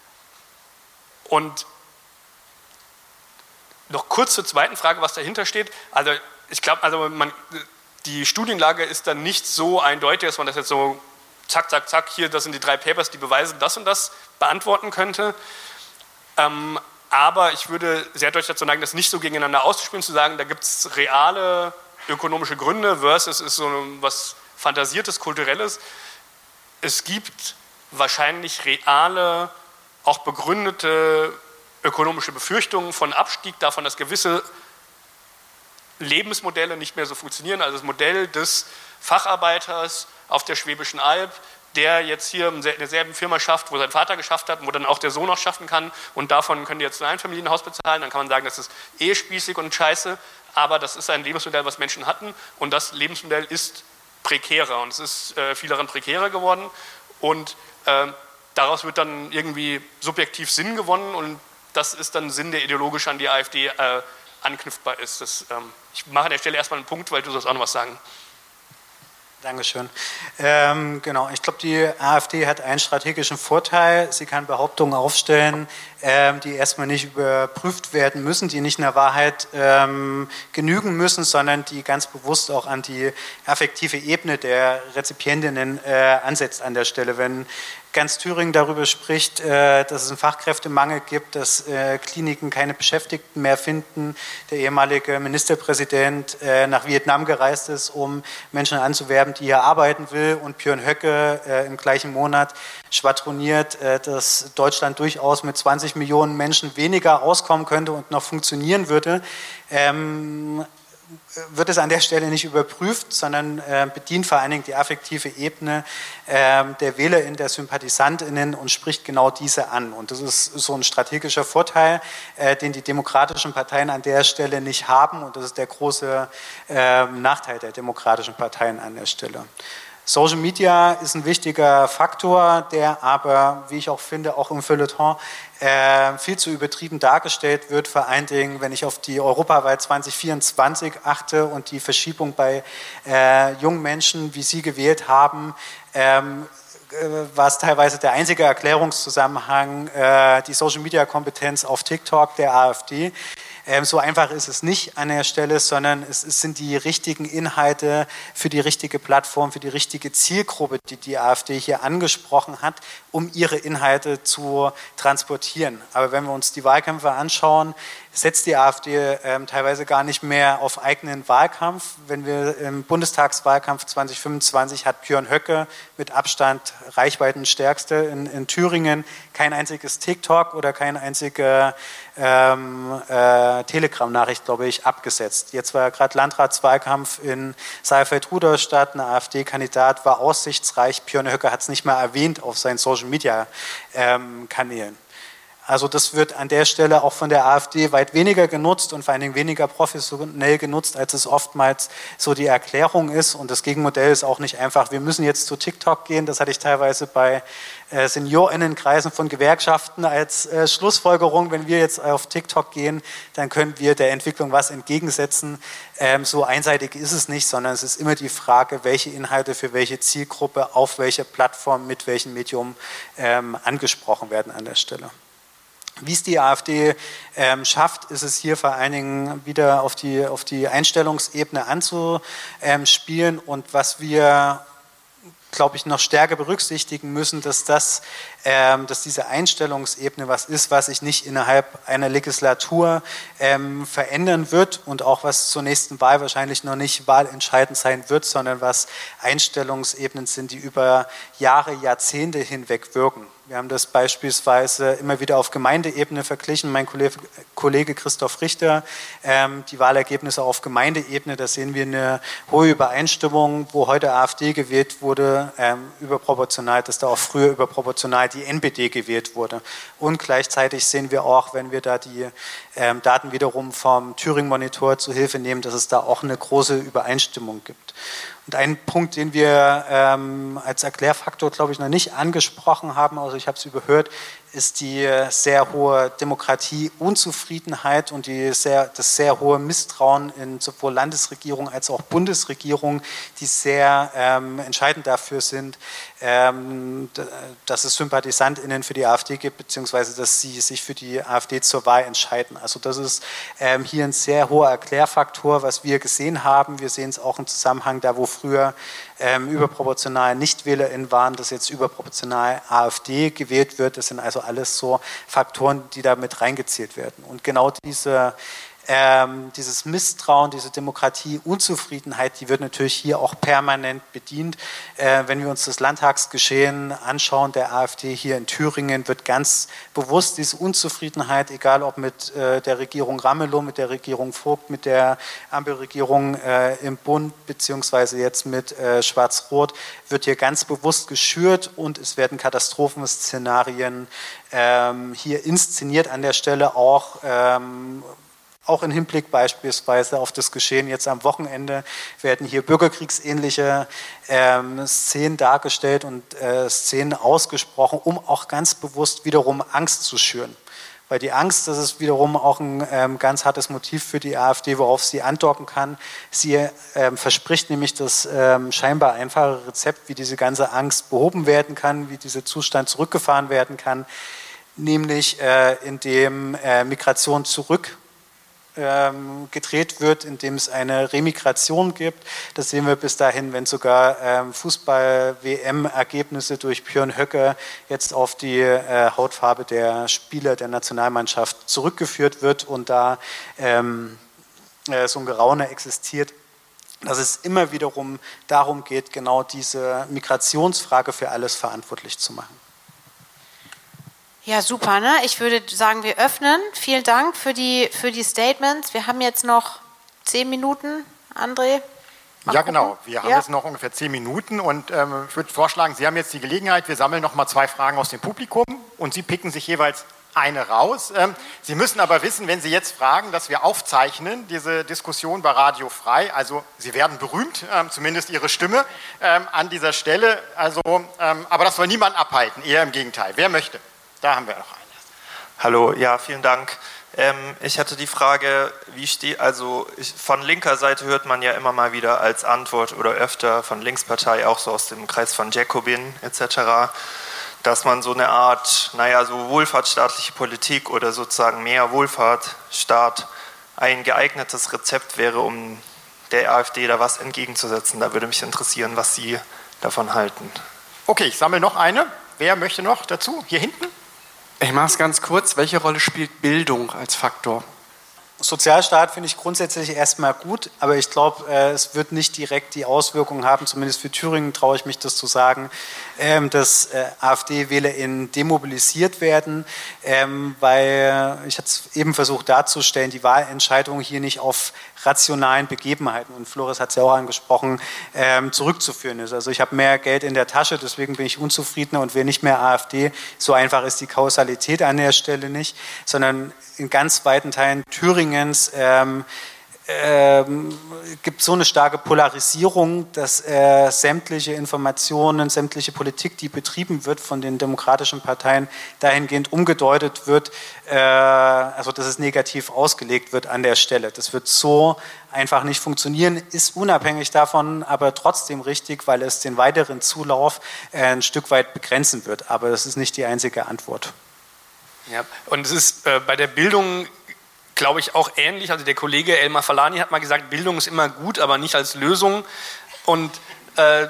und noch kurz zur zweiten Frage, was dahinter steht. Also ich glaube, also man, die Studienlage ist dann nicht so eindeutig, dass man das jetzt so zack, zack, zack, hier, das sind die drei Papers, die beweisen das und das beantworten könnte. Ähm, aber ich würde sehr deutlich dazu neigen, das nicht so gegeneinander auszuspielen, zu sagen, da gibt es reale ökonomische Gründe versus ist so was Fantasiertes, Kulturelles. Es gibt wahrscheinlich reale, auch begründete ökonomische Befürchtungen von Abstieg, davon, dass gewisse Lebensmodelle nicht mehr so funktionieren. Also das Modell des Facharbeiters auf der Schwäbischen Alb, der jetzt hier in derselben Firma schafft, wo sein Vater geschafft hat, wo dann auch der Sohn noch schaffen kann und davon können die jetzt ein Einfamilienhaus bezahlen, dann kann man sagen, das ist eh spießig und scheiße, aber das ist ein Lebensmodell, was Menschen hatten und das Lebensmodell ist prekärer und es ist äh, viel daran prekärer geworden und äh, daraus wird dann irgendwie subjektiv Sinn gewonnen und das ist dann Sinn, der ideologisch an die AfD äh, anknüpfbar ist. Das, ähm, ich mache an der Stelle erstmal einen Punkt, weil du sollst auch noch was sagen. Dankeschön. Ähm, genau, ich glaube, die AfD hat einen strategischen Vorteil. Sie kann Behauptungen aufstellen, ähm, die erstmal nicht überprüft werden müssen, die nicht in der Wahrheit ähm, genügen müssen, sondern die ganz bewusst auch an die affektive Ebene der Rezipientinnen äh, ansetzt an der Stelle. Wenn ganz Thüringen darüber spricht, äh, dass es einen Fachkräftemangel gibt, dass äh, Kliniken keine Beschäftigten mehr finden, der ehemalige Ministerpräsident äh, nach Vietnam gereist ist, um Menschen anzuwerben, die hier arbeiten will und Björn Höcke äh, im gleichen Monat schwadroniert, äh, dass Deutschland durchaus mit zwanzig Millionen Menschen weniger auskommen könnte und noch funktionieren würde, ähm, wird es an der Stelle nicht überprüft, sondern äh, bedient vor allen Dingen die affektive Ebene äh, der WählerInnen, der SympathisantInnen und spricht genau diese an. Und das ist so ein strategischer Vorteil, äh, den die demokratischen Parteien an der Stelle nicht haben und das ist der große äh, Nachteil der demokratischen Parteien an der Stelle. Social Media ist ein wichtiger Faktor, der aber, wie ich auch finde, auch im Feuilleton äh, viel zu übertrieben dargestellt wird, vor allen Dingen, wenn ich auf die Europawahl zwanzig vierundzwanzig achte und die Verschiebung bei äh, jungen Menschen, wie sie gewählt haben, ähm, war es teilweise der einzige Erklärungszusammenhang, äh, die Social-Media-Kompetenz auf TikTok der AfD. Ähm, so einfach ist es nicht an der Stelle, sondern es, es sind die richtigen Inhalte für die richtige Plattform, für die richtige Zielgruppe, die die AfD hier angesprochen hat, um ihre Inhalte zu transportieren. Aber wenn wir uns die Wahlkämpfe anschauen, setzt die AfD ähm, teilweise gar nicht mehr auf eigenen Wahlkampf. Wenn wir im Bundestagswahlkampf zwanzig fünfundzwanzig hat Björn Höcke mit Abstand Reichweitenstärkste in, in Thüringen kein einziges TikTok oder keine einzige ähm, äh, Telegram-Nachricht, glaube ich, abgesetzt. Jetzt war gerade Landratswahlkampf in Saalfeld-Rudolstadt, ein AfD-Kandidat war aussichtsreich. Björn Höcke hat es nicht mal erwähnt auf seinen Social-Media-Kanälen. Ähm, Also das wird an der Stelle auch von der AfD weit weniger genutzt und vor allen Dingen weniger professionell genutzt, als es oftmals so die Erklärung ist. Und das Gegenmodell ist auch nicht einfach, wir müssen jetzt zu TikTok gehen. Das hatte ich teilweise bei äh, SeniorInnenkreisen von Gewerkschaften als äh, Schlussfolgerung. Wenn wir jetzt auf TikTok gehen, dann können wir der Entwicklung was entgegensetzen. Ähm, so einseitig ist es nicht, sondern es ist immer die Frage, welche Inhalte für welche Zielgruppe, auf welcher Plattform, mit welchem Medium ähm, angesprochen werden an der Stelle. Wie es die AfD ähm, schafft, ist es hier vor allen Dingen wieder auf die, auf die Einstellungsebene anzuspielen und was wir, glaube ich, noch stärker berücksichtigen müssen, dass, das, ähm, dass diese Einstellungsebene was ist, was sich nicht innerhalb einer Legislatur ähm, verändern wird und auch was zur nächsten Wahl wahrscheinlich noch nicht wahlentscheidend sein wird, sondern was Einstellungsebenen sind, die über Jahre, Jahrzehnte hinweg wirken. Wir haben das beispielsweise immer wieder auf Gemeindeebene verglichen. Mein Kollege, Kollege Christoph Richter, ähm, die Wahlergebnisse auf Gemeindeebene, da sehen wir eine hohe Übereinstimmung, wo heute AfD gewählt wurde, ähm, überproportional, dass da auch früher überproportional die N P D gewählt wurde. Und gleichzeitig sehen wir auch, wenn wir da die ähm, Daten wiederum vom Thüringen-Monitor zu Hilfe nehmen, dass es da auch eine große Übereinstimmung gibt. Und ein Punkt, den wir ähm, als Erklärfaktor, glaube ich, noch nicht angesprochen haben, also ich habe es überhört, ist die sehr hohe Demokratieunzufriedenheit und die sehr, das sehr hohe Misstrauen in sowohl Landesregierung als auch Bundesregierung, die sehr ähm, entscheidend dafür sind, ähm, dass es SympathisantInnen für die AfD gibt, beziehungsweise dass sie sich für die AfD zur Wahl entscheiden. Also das ist ähm, hier ein sehr hoher Erklärfaktor, was wir gesehen haben. Wir sehen es auch im Zusammenhang da, wo früher ähm, überproportional NichtwählerInnen waren, dass jetzt überproportional AfD gewählt wird. Das sind also alles so Faktoren, die da mit reingezählt werden. Und genau diese, ähm, dieses Misstrauen, diese Demokratieunzufriedenheit, die wird natürlich hier auch permanent bedient. Äh, wenn wir uns das Landtagsgeschehen anschauen, der AfD hier in Thüringen, wird ganz bewusst diese Unzufriedenheit, egal ob mit äh, der Regierung Ramelow, mit der Regierung Vogt, mit der Ampelregierung äh, im Bund, beziehungsweise jetzt mit äh, Schwarz-Rot, wird hier ganz bewusst geschürt und es werden Katastrophenszenarien ähm, hier inszeniert an der Stelle auch. Ähm, Auch im Hinblick beispielsweise auf das Geschehen jetzt am Wochenende werden hier bürgerkriegsähnliche ähm, Szenen dargestellt und äh, Szenen ausgesprochen, um auch ganz bewusst wiederum Angst zu schüren. Weil die Angst, das ist wiederum auch ein ähm, ganz hartes Motiv für die AfD, worauf sie andocken kann. Sie ähm, verspricht nämlich das ähm, scheinbar einfache Rezept, wie diese ganze Angst behoben werden kann, wie dieser Zustand zurückgefahren werden kann, nämlich äh, indem äh, Migration zurück gedreht wird, indem es eine Remigration gibt. Das sehen wir bis dahin, wenn sogar ähm, Fußball-W M-Ergebnisse durch Björn Höcke jetzt auf die äh, Hautfarbe der Spieler der Nationalmannschaft zurückgeführt wird und da ähm, äh, so ein Geraune existiert, dass es immer wiederum darum geht, genau diese Migrationsfrage für alles verantwortlich zu machen. Ja, super, ne? Ich würde sagen, wir öffnen. Vielen Dank für die, für die Statements. Wir haben jetzt noch zehn Minuten, André. Ja, genau. Wir haben ja. jetzt noch ungefähr zehn Minuten und ähm, ich würde vorschlagen, Sie haben jetzt die Gelegenheit, wir sammeln noch mal zwei Fragen aus dem Publikum und Sie picken sich jeweils eine raus. Ähm, Sie müssen aber wissen, wenn Sie jetzt fragen, dass wir aufzeichnen, diese Diskussion bei Radio Frei, also Sie werden berühmt, ähm, zumindest Ihre Stimme ähm, an dieser Stelle, also, ähm, aber das soll niemand abhalten, eher im Gegenteil. Wer möchte? Da haben wir noch eine. Hallo, ja, vielen Dank. Ähm, ich hatte die Frage, wie steht, also ich, von linker Seite hört man ja immer mal wieder als Antwort oder öfter von Linkspartei, auch so aus dem Kreis von Jacobin et cetera, dass man so eine Art, naja, so wohlfahrtsstaatliche Politik oder sozusagen mehr Wohlfahrtsstaat ein geeignetes Rezept wäre, um der AfD da was entgegenzusetzen. Da würde mich interessieren, was Sie davon halten. Okay, ich sammle noch eine. Wer möchte noch dazu? Hier hinten? Ich mache es ganz kurz. Welche Rolle spielt Bildung als Faktor? Sozialstaat finde ich grundsätzlich erstmal gut, aber ich glaube, äh, es wird nicht direkt die Auswirkungen haben, zumindest für Thüringen traue ich mich das zu sagen, ähm, dass äh, AfD-WählerInnen demobilisiert werden, ähm, weil, ich hatte es eben versucht darzustellen, die Wahlentscheidung hier nicht auf rationalen Begebenheiten, und Floris hat es ja auch angesprochen, ähm, zurückzuführen ist. Also ich habe mehr Geld in der Tasche, deswegen bin ich unzufriedener und will nicht mehr AfD. So einfach ist die Kausalität an der Stelle nicht, sondern in ganz weiten Teilen Thüringens ähm, ähm, gibt so eine starke Polarisierung, dass äh, sämtliche Informationen, sämtliche Politik, die betrieben wird von den demokratischen Parteien, dahingehend umgedeutet wird, äh, also dass es negativ ausgelegt wird an der Stelle. Das wird so einfach nicht funktionieren, ist unabhängig davon, aber trotzdem richtig, weil es den weiteren Zulauf äh, ein Stück weit begrenzen wird. Aber das ist nicht die einzige Antwort. Ja, und es ist äh, bei der Bildung, glaube ich, auch ähnlich. Also der Kollege Elmar Falani hat mal gesagt, Bildung ist immer gut, aber nicht als Lösung. Und äh,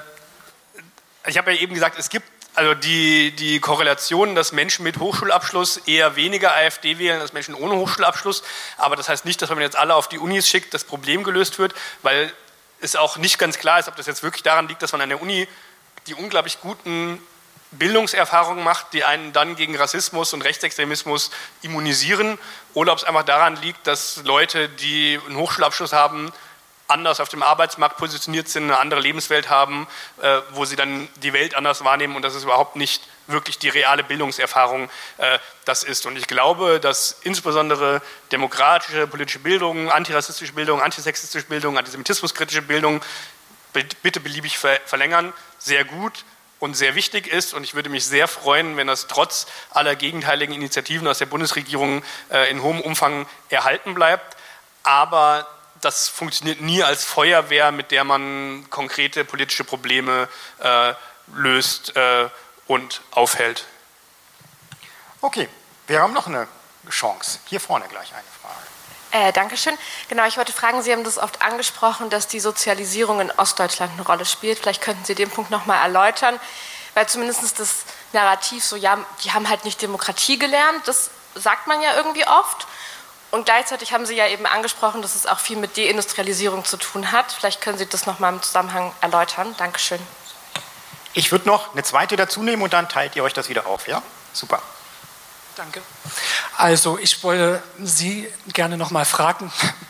ich habe ja eben gesagt, es gibt also die, die Korrelation, dass Menschen mit Hochschulabschluss eher weniger AfD wählen als Menschen ohne Hochschulabschluss. Aber das heißt nicht, dass wenn man jetzt alle auf die Unis schickt, das Problem gelöst wird, weil es auch nicht ganz klar ist, ob das jetzt wirklich daran liegt, dass man an der Uni die unglaublich guten Bildungserfahrungen macht, die einen dann gegen Rassismus und Rechtsextremismus immunisieren, oder ob es einfach daran liegt, dass Leute, die einen Hochschulabschluss haben, anders auf dem Arbeitsmarkt positioniert sind, eine andere Lebenswelt haben, äh, wo sie dann die Welt anders wahrnehmen, und das ist überhaupt nicht wirklich die reale Bildungserfahrung äh, das ist. Und ich glaube, dass insbesondere demokratische politische Bildung, antirassistische Bildung, antisexistische Bildung, antisemitismuskritische Bildung, bitte beliebig ver- verlängern, sehr gut und sehr wichtig ist. Und ich würde mich sehr freuen, wenn das trotz aller gegenteiligen Initiativen aus der Bundesregierung äh, in hohem Umfang erhalten bleibt. Aber das funktioniert nie als Feuerwehr, mit der man konkrete politische Probleme äh, löst äh, und aufhält. Okay, wir haben noch eine Chance. Hier vorne gleich eine Frage. Äh, Dankeschön. Genau, ich wollte fragen, Sie haben das oft angesprochen, dass die Sozialisierung in Ostdeutschland eine Rolle spielt. Vielleicht könnten Sie den Punkt nochmal erläutern, weil zumindest das Narrativ so, ja, die haben halt nicht Demokratie gelernt, das sagt man ja irgendwie oft. Und gleichzeitig haben Sie ja eben angesprochen, dass es auch viel mit Deindustrialisierung zu tun hat. Vielleicht können Sie das nochmal im Zusammenhang erläutern. Dankeschön. Ich würde noch eine zweite dazu nehmen und dann teilt ihr euch das wieder auf, ja? Super. Danke. Also ich wollte Sie gerne noch mal fragen,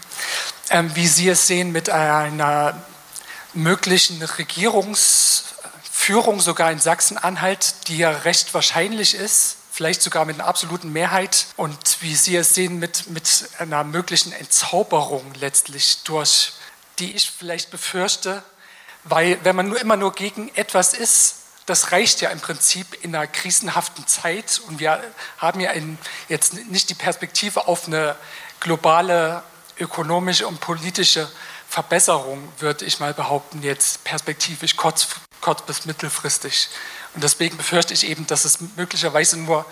ähm, wie Sie es sehen mit einer möglichen Regierungsführung sogar in Sachsen-Anhalt, die ja recht wahrscheinlich ist, vielleicht sogar mit einer absoluten Mehrheit, und wie Sie es sehen mit, mit einer möglichen Entzauberung letztlich durch, die ich vielleicht befürchte, weil wenn man nur immer nur gegen etwas ist, das reicht ja im Prinzip in einer krisenhaften Zeit, und wir haben ja in, jetzt nicht die Perspektive auf eine globale ökonomische und politische Verbesserung, würde ich mal behaupten, jetzt perspektivisch kurz, kurz bis mittelfristig. Und deswegen befürchte ich eben, dass es möglicherweise nur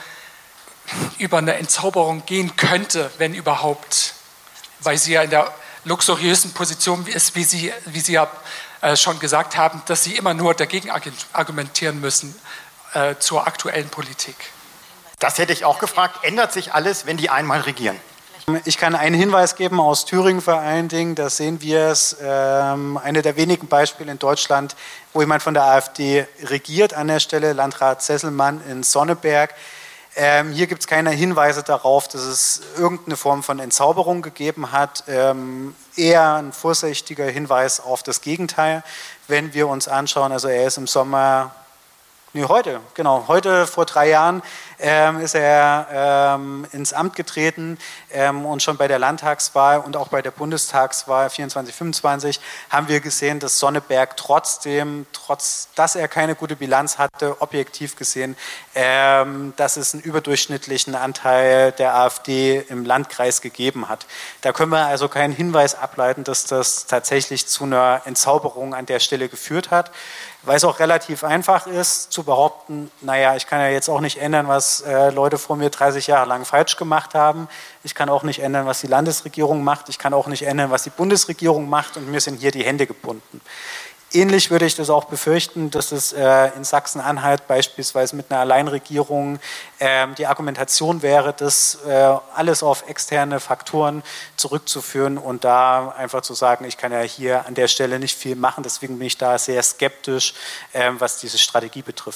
über eine Entzauberung gehen könnte, wenn überhaupt, weil sie ja in der luxuriösen Position ist, wie Sie, wie Sie ja schon gesagt haben, dass Sie immer nur dagegen argumentieren müssen äh, zur aktuellen Politik. Das hätte ich auch gefragt. Ändert sich alles, wenn die einmal regieren? Ich kann einen Hinweis geben aus Thüringen vor allen Dingen. Da sehen wir es, ähm, eine der wenigen Beispiele in Deutschland, wo jemand von der AfD regiert an der Stelle, Landrat Sesselmann in Sonneberg. Ähm, hier gibt es keine Hinweise darauf, dass es irgendeine Form von Entzauberung gegeben hat. Ähm, eher ein vorsichtiger Hinweis auf das Gegenteil. Wenn wir uns anschauen, also er ist im Sommer, nee, heute, genau, heute vor drei Jahren ähm, ist er ähm, ins Amt getreten, ähm, und schon bei der Landtagswahl und auch bei der Bundestagswahl vierundzwanzig fünfundzwanzig haben wir gesehen, dass Sonneberg trotzdem, trotz dass er keine gute Bilanz hatte, objektiv gesehen, ähm, dass es einen überdurchschnittlichen Anteil der AfD im Landkreis gegeben hat. Da können wir also keinen Hinweis ableiten, dass das tatsächlich zu einer Entzauberung an der Stelle geführt hat. Weil es auch relativ einfach ist, zu behaupten, naja, ich kann ja jetzt auch nicht ändern, was äh, Leute vor mir dreißig Jahre lang falsch gemacht haben. Ich kann auch nicht ändern, was die Landesregierung macht. Ich kann auch nicht ändern, was die Bundesregierung macht. Und mir sind hier die Hände gebunden. Ähnlich würde ich das auch befürchten, dass es äh, in Sachsen-Anhalt beispielsweise mit einer Alleinregierung äh, die Argumentation wäre, das äh, alles auf externe Faktoren zurückzuführen und da einfach zu sagen, ich kann ja hier an der Stelle nicht viel machen. Deswegen bin ich da sehr skeptisch, äh, was diese Strategie betrifft.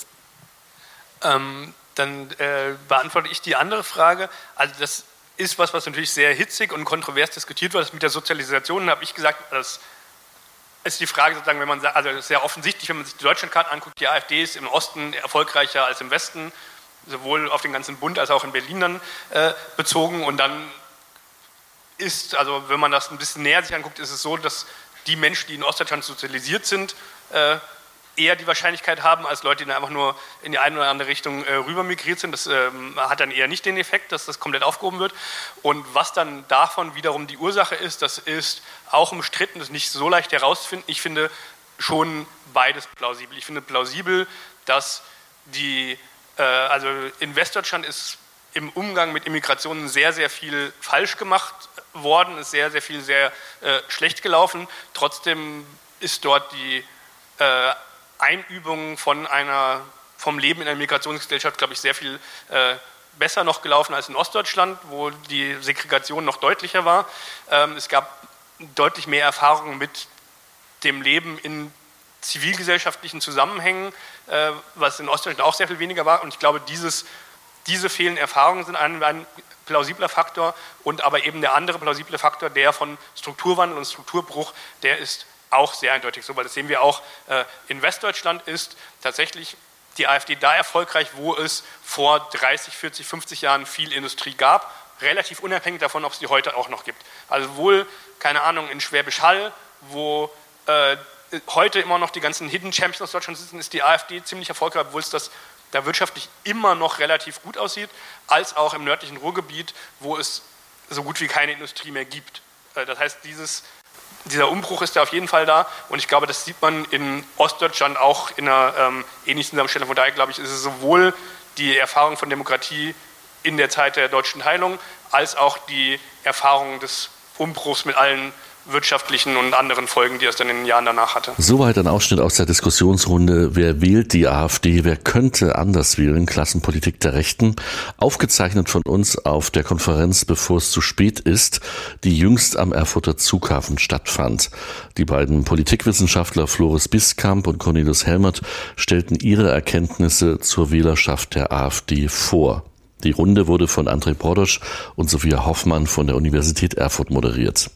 Ähm, dann äh, beantworte ich die andere Frage. Also das ist was, was natürlich sehr hitzig und kontrovers diskutiert wird. Das mit der Sozialisation habe ich gesagt, das ist die Frage sozusagen, wenn man sagt, also sehr offensichtlich, wenn man sich die Deutschlandkarte anguckt, die AfD ist im Osten erfolgreicher als im Westen, sowohl auf den ganzen Bund als auch in Berlin dann äh, bezogen. Und dann ist, also wenn man das ein bisschen näher sich anguckt, ist es so, dass die Menschen, die in Ostdeutschland sozialisiert sind, äh, eher die Wahrscheinlichkeit haben, als Leute, die einfach nur in die eine oder andere Richtung äh, rüber migriert sind. Das ähm, hat dann eher nicht den Effekt, dass das komplett aufgehoben wird. Und was dann davon wiederum die Ursache ist, das ist auch umstritten, das ist nicht so leicht herauszufinden. Ich finde schon beides plausibel. Ich finde plausibel, dass die, äh, also in Westdeutschland ist im Umgang mit Immigration sehr, sehr viel falsch gemacht worden, ist sehr, sehr viel sehr äh, schlecht gelaufen. Trotzdem ist dort die äh, Einübung von einer, vom Leben in einer Migrationsgesellschaft, glaube ich, sehr viel äh, besser noch gelaufen als in Ostdeutschland, wo die Segregation noch deutlicher war. Ähm, es gab deutlich mehr Erfahrungen mit dem Leben in zivilgesellschaftlichen Zusammenhängen, äh, was in Ostdeutschland auch sehr viel weniger war. Und ich glaube, dieses, diese fehlenden Erfahrungen sind ein, ein plausibler Faktor, und aber eben der andere plausible Faktor, der von Strukturwandel und Strukturbruch, der ist auch sehr eindeutig so, weil das sehen wir auch äh, in Westdeutschland ist tatsächlich die AfD da erfolgreich, wo es vor dreißig, vierzig, fünfzig Jahren viel Industrie gab, relativ unabhängig davon, ob es die heute auch noch gibt. Also wohl, keine Ahnung, in Schwäbisch Hall, wo äh, heute immer noch die ganzen Hidden Champions aus Deutschland sitzen, ist die AfD ziemlich erfolgreich, obwohl es das da wirtschaftlich immer noch relativ gut aussieht, als auch im nördlichen Ruhrgebiet, wo es so gut wie keine Industrie mehr gibt. Das heißt, dieses, dieser Umbruch ist da auf jeden Fall da und ich glaube, das sieht man in Ostdeutschland auch in einer ähm, ähnlichen Zusammenstellung. Von daher, glaube ich, ist es sowohl die Erfahrung von Demokratie in der Zeit der deutschen Teilung, als auch die Erfahrung des Umbruchs mit allen wirtschaftlichen und anderen Folgen, die es dann in den Jahren danach hatte. Soweit ein Ausschnitt aus der Diskussionsrunde. Wer wählt die AfD? Wer könnte anders wählen? Klassenpolitik der Rechten. Aufgezeichnet von uns auf der Konferenz Bevor es zu spät ist, die jüngst am Erfurter Zughafen stattfand. Die beiden Politikwissenschaftler Floris Biskamp und Cornelius Helmert stellten ihre Erkenntnisse zur Wählerschaft der AfD vor. Die Runde wurde von André Brodosch und Sophia Hoffmann von der Universität Erfurt moderiert.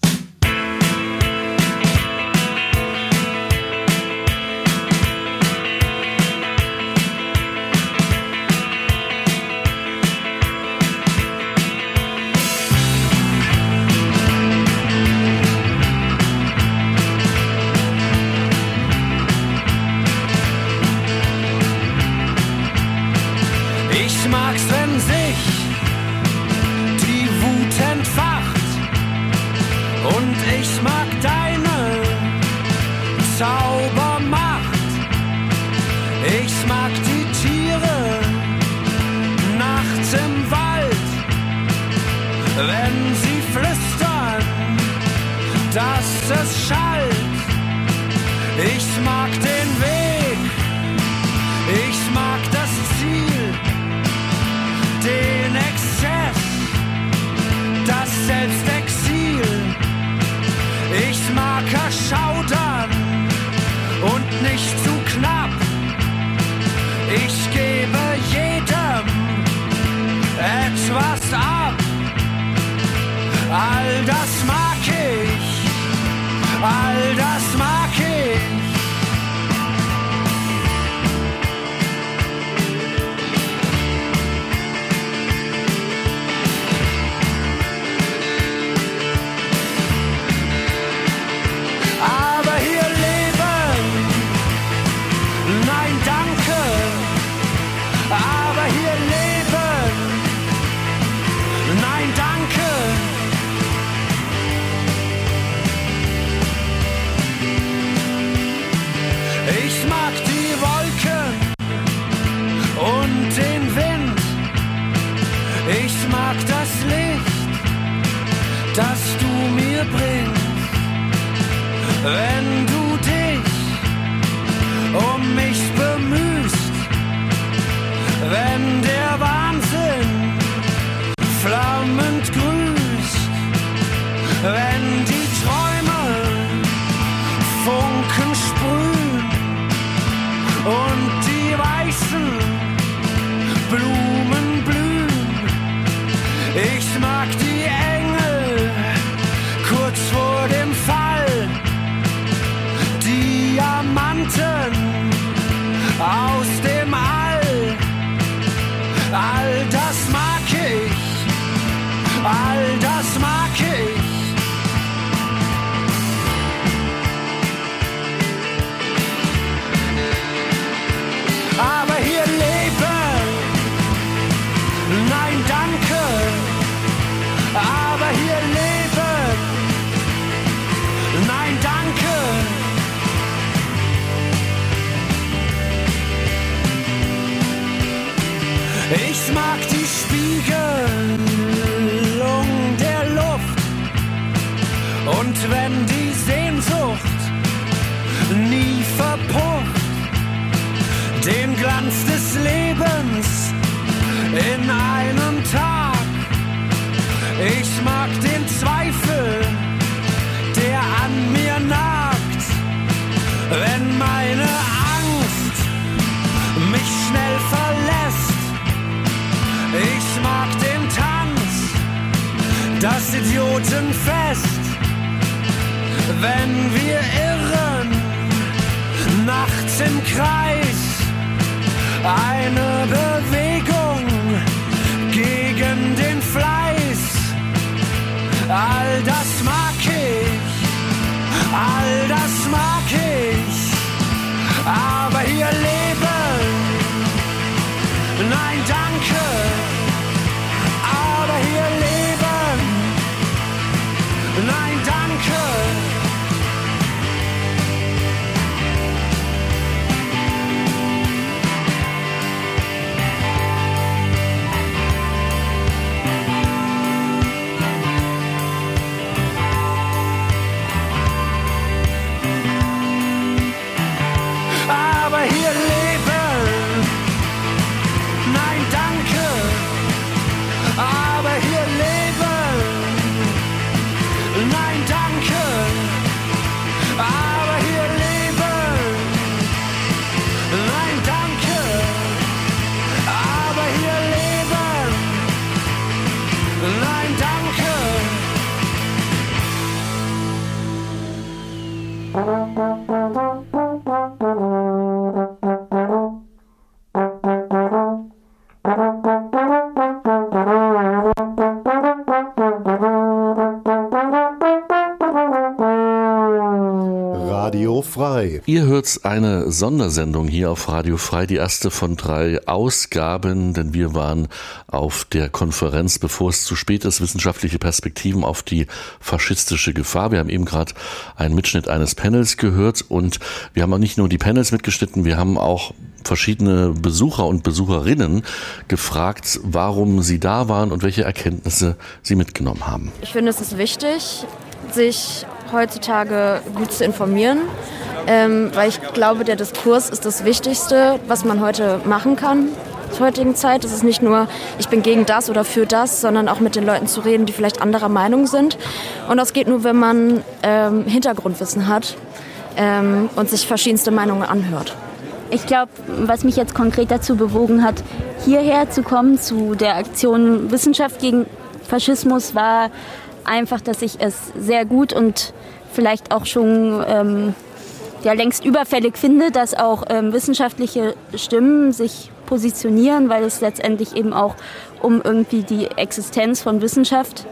Ich mag die Spiegelung der Luft und wenn die Sehnsucht nie verpufft, den Glanz des Lebens in einem Tag. Ich mag den Zweifel, der an mir nagt, wenn meine Angst mich schnell verlässt. Ich mag den Tanz, das Idiotenfest, wenn wir irren, nachts im Kreis, eine Bewegung gegen den Fleiß. All das mag ich, all das mag ich. Ihr hört eine Sondersendung hier auf Radio Frei, die erste von drei Ausgaben, denn wir waren auf der Konferenz Bevor es zu spät ist, wissenschaftliche Perspektiven auf die faschistische Gefahr. Wir haben eben gerade einen Mitschnitt eines Panels gehört und wir haben auch nicht nur die Panels mitgeschnitten, wir haben auch verschiedene Besucher und Besucherinnen gefragt, warum sie da waren und welche Erkenntnisse sie mitgenommen haben. Ich finde, es ist wichtig, sich heutzutage gut zu informieren, ähm, weil ich glaube, der Diskurs ist das Wichtigste, was man heute machen kann. Zur heutigen Zeit ist es nicht nur, ich bin gegen das oder für das, sondern auch mit den Leuten zu reden, die vielleicht anderer Meinung sind. Und das geht nur, wenn man ähm, Hintergrundwissen hat ähm, und sich verschiedenste Meinungen anhört. Ich glaube, was mich jetzt konkret dazu bewogen hat, hierher zu kommen, zu der Aktion Wissenschaft gegen Faschismus, war einfach, dass ich es sehr gut und vielleicht auch schon ähm, ja, längst überfällig finde, dass auch ähm, wissenschaftliche Stimmen sich positionieren, weil es letztendlich eben auch um irgendwie die Existenz von Wissenschaft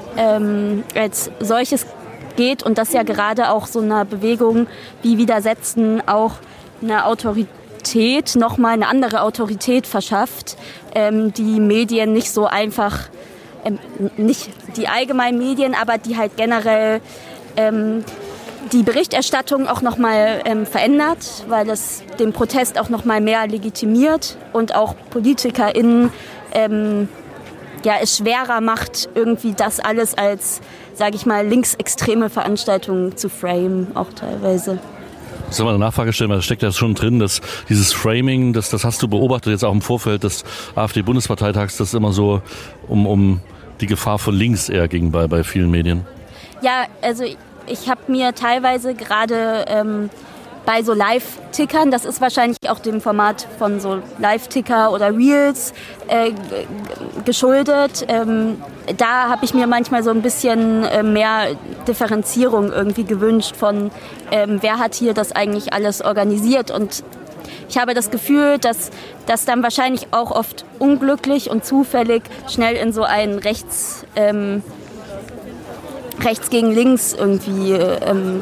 ähm, als solches geht und das ja gerade auch so einer Bewegung wie Widersetzen auch eine Autorität, nochmal eine andere Autorität verschafft, ähm, die Medien nicht so einfach, ähm, nicht die allgemeinen Medien, aber die halt generell ähm, die Berichterstattung auch nochmal ähm, verändert, weil das den Protest auch nochmal mehr legitimiert und auch PolitikerInnen ähm, ja, es schwerer macht, irgendwie das alles als, sage ich mal, linksextreme Veranstaltungen zu framen, auch teilweise. Soll man eine Nachfrage stellen, weil da steckt ja schon drin, dass dieses Framing, das, das hast du beobachtet jetzt auch im Vorfeld des AfD-Bundesparteitags, das immer so um, um die Gefahr von links eher ging bei, bei vielen Medien. Ja, also ich, ich habe mir teilweise gerade ähm, bei so Live-Tickern, das ist wahrscheinlich auch dem Format von so Live-Ticker oder Reels äh, geschuldet, ähm, da habe ich mir manchmal so ein bisschen äh, mehr Differenzierung irgendwie gewünscht von, ähm, wer hat hier das eigentlich alles organisiert. Und ich habe das Gefühl, dass das dann wahrscheinlich auch oft unglücklich und zufällig schnell in so einen Rechts, ähm, Rechts gegen Links irgendwie ähm,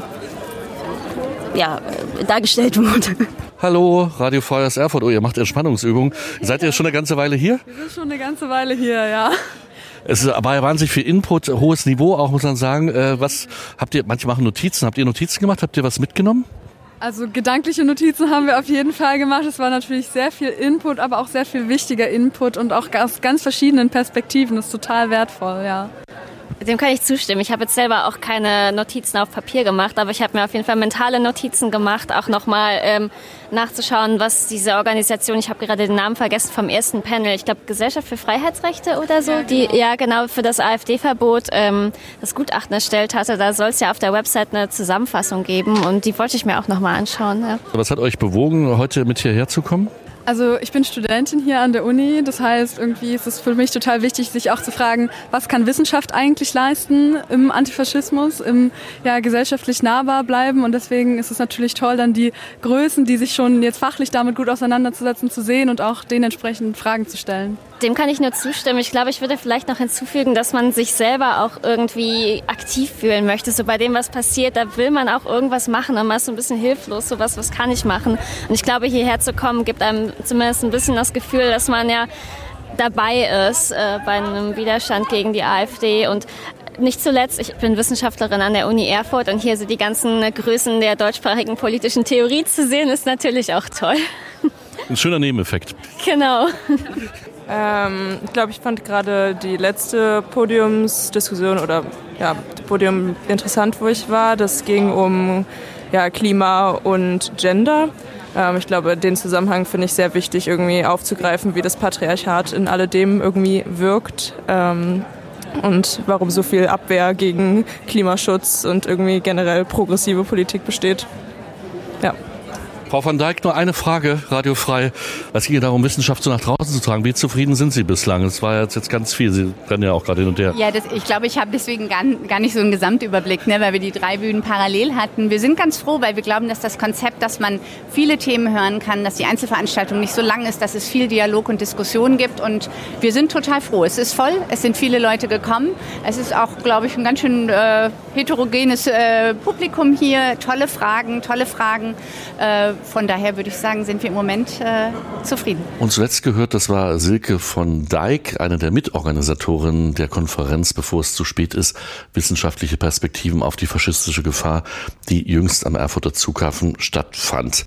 ja, dargestellt wurde. Hallo, Radio Frei aus Erfurt. Oh, ihr macht Entspannungsübungen. Seid ihr schon eine ganze Weile hier? Wir sind schon eine ganze Weile hier, ja. Es war ja wahnsinnig viel Input, hohes Niveau auch, muss man sagen. Äh, was habt ihr, manche machen Notizen. Habt ihr Notizen gemacht? Habt ihr was mitgenommen? Also gedankliche Notizen haben wir auf jeden Fall gemacht. Es war natürlich sehr viel Input, aber auch sehr viel wichtiger Input und auch aus ganz verschiedenen Perspektiven. Das ist total wertvoll, ja. Dem kann ich zustimmen. Ich habe jetzt selber auch keine Notizen auf Papier gemacht, aber ich habe mir auf jeden Fall mentale Notizen gemacht, auch nochmal ähm, nachzuschauen, was diese Organisation, ich habe gerade den Namen vergessen vom ersten Panel, ich glaube Gesellschaft für Freiheitsrechte oder so, ja, genau. die ja genau für das AfD-Verbot ähm, das Gutachten erstellt hatte. Da soll es ja auf der Website eine Zusammenfassung geben und die wollte ich mir auch nochmal anschauen. Ja. Was hat euch bewogen, heute mit hierher zu kommen? Also ich bin Studentin hier an der Uni, das heißt, irgendwie ist es für mich total wichtig, sich auch zu fragen, was kann Wissenschaft eigentlich leisten im Antifaschismus, im ja, gesellschaftlich nahbar bleiben und deswegen ist es natürlich toll, dann die Größen, die sich schon jetzt fachlich damit gut auseinanderzusetzen, zu sehen und auch dementsprechend Fragen zu stellen. Dem kann ich nur zustimmen. Ich glaube, ich würde vielleicht noch hinzufügen, dass man sich selber auch irgendwie aktiv fühlen möchte. So bei dem, was passiert, da will man auch irgendwas machen und man ist so ein bisschen hilflos, so was, was kann ich machen? Und ich glaube, hierher zu kommen, gibt einem zumindest ein bisschen das Gefühl, dass man ja dabei ist äh, bei einem Widerstand gegen die AfD und nicht zuletzt, ich bin Wissenschaftlerin an der Uni Erfurt und hier so die ganzen Größen der deutschsprachigen politischen Theorie zu sehen, ist natürlich auch toll. Ein schöner Nebeneffekt. Genau. Ähm, ich glaube, ich fand gerade die letzte Podiumsdiskussion oder ja, Podium interessant, wo ich war. Das ging um ja, Klima und Gender. Ähm, ich glaube, den Zusammenhang finde ich sehr wichtig, irgendwie aufzugreifen, wie das Patriarchat in alledem irgendwie wirkt. Ähm, und warum so viel Abwehr gegen Klimaschutz und irgendwie generell progressive Politik besteht. Ja. Frau van Dijk, nur eine Frage, Radio Frei. Es ging ja darum, Wissenschaft so nach draußen zu tragen. Wie zufrieden sind Sie bislang? Es war jetzt, jetzt ganz viel. Sie rennen ja auch gerade hin und her. Ja, das, ich glaube, ich habe deswegen gar, gar nicht so einen Gesamtüberblick, ne, weil wir die drei Bühnen parallel hatten. Wir sind ganz froh, weil wir glauben, dass das Konzept, dass man viele Themen hören kann, dass die Einzelveranstaltung nicht so lang ist, dass es viel Dialog und Diskussion gibt. Und wir sind total froh. Es ist voll, es sind viele Leute gekommen. Es ist auch, glaube ich, ein ganz schön äh, heterogenes äh, Publikum hier, tolle Fragen, tolle Fragen. Äh, von daher würde ich sagen, sind wir im Moment äh, zufrieden. Und zuletzt gehört, das war Silke von Dijk, eine der Mitorganisatoren der Konferenz, bevor es zu spät ist, wissenschaftliche Perspektiven auf die faschistische Gefahr, die jüngst am Erfurter Zughafen stattfand.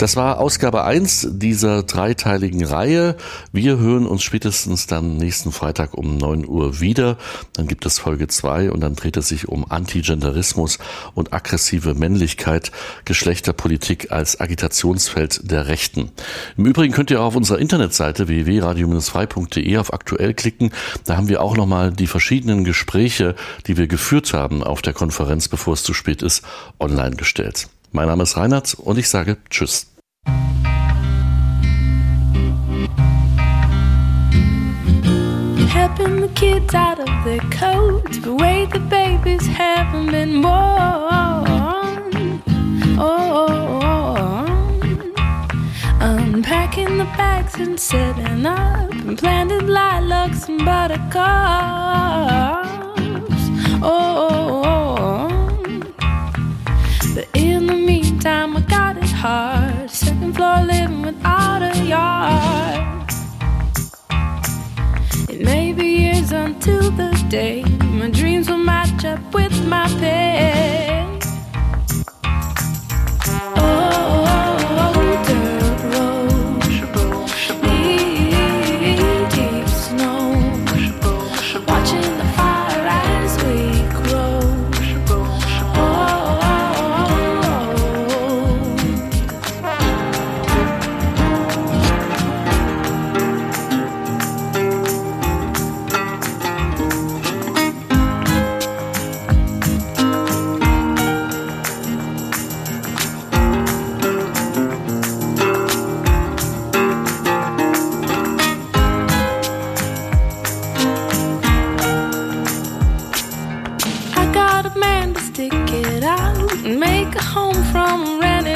Das war Ausgabe eins dieser dreiteiligen Reihe. Wir hören uns spätestens dann nächsten Freitag um neun Uhr wieder. Dann gibt es Folge zwei und dann dreht es sich um Antigenderismus und aggressive Männlichkeit, Geschlechterpolitik als Agitationsfeld der Rechten. Im Übrigen könnt ihr auch auf unserer Internetseite w w w punkt radio frei punkt d e auf aktuell klicken. Da haben wir auch nochmal die verschiedenen Gespräche, die wir geführt haben auf der Konferenz, bevor es zu spät ist, online gestellt. Mein Name ist Reinhard und ich sage Tschüss. Helping the kids out of their coats, but wait, the babies haven't been born. Oh, unpacking the bags and setting up, and planted lilacs and buttercups. Oh, but in the meantime I got it hard. Second floor living without a yard. It may be years until the day my dreams will match up with my pay. Oh, dirt road, knee deep snow, watching the fire as we grow. Make a home from a rented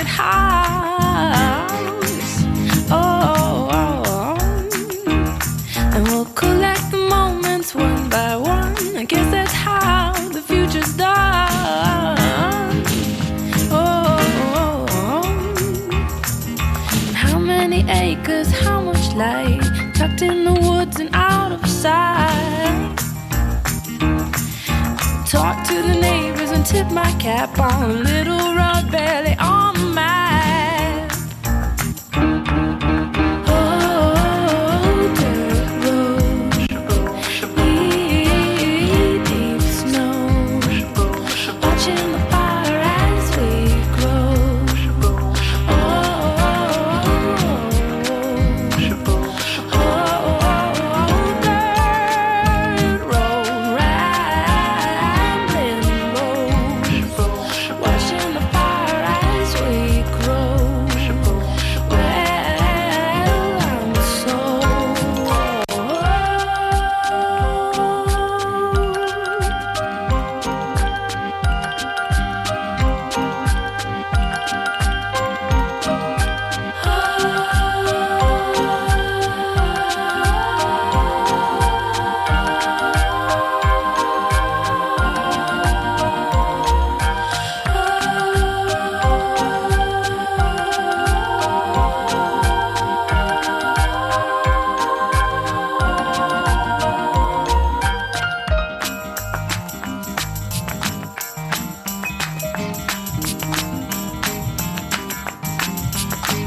house. Oh, oh, oh, and we'll collect the moments one by one. I guess that's how the future's done. Oh, oh, oh. And how many acres, how much light, tucked in the woods and out of sight. Talk to the neighbors and tip my cap on a little rug belly on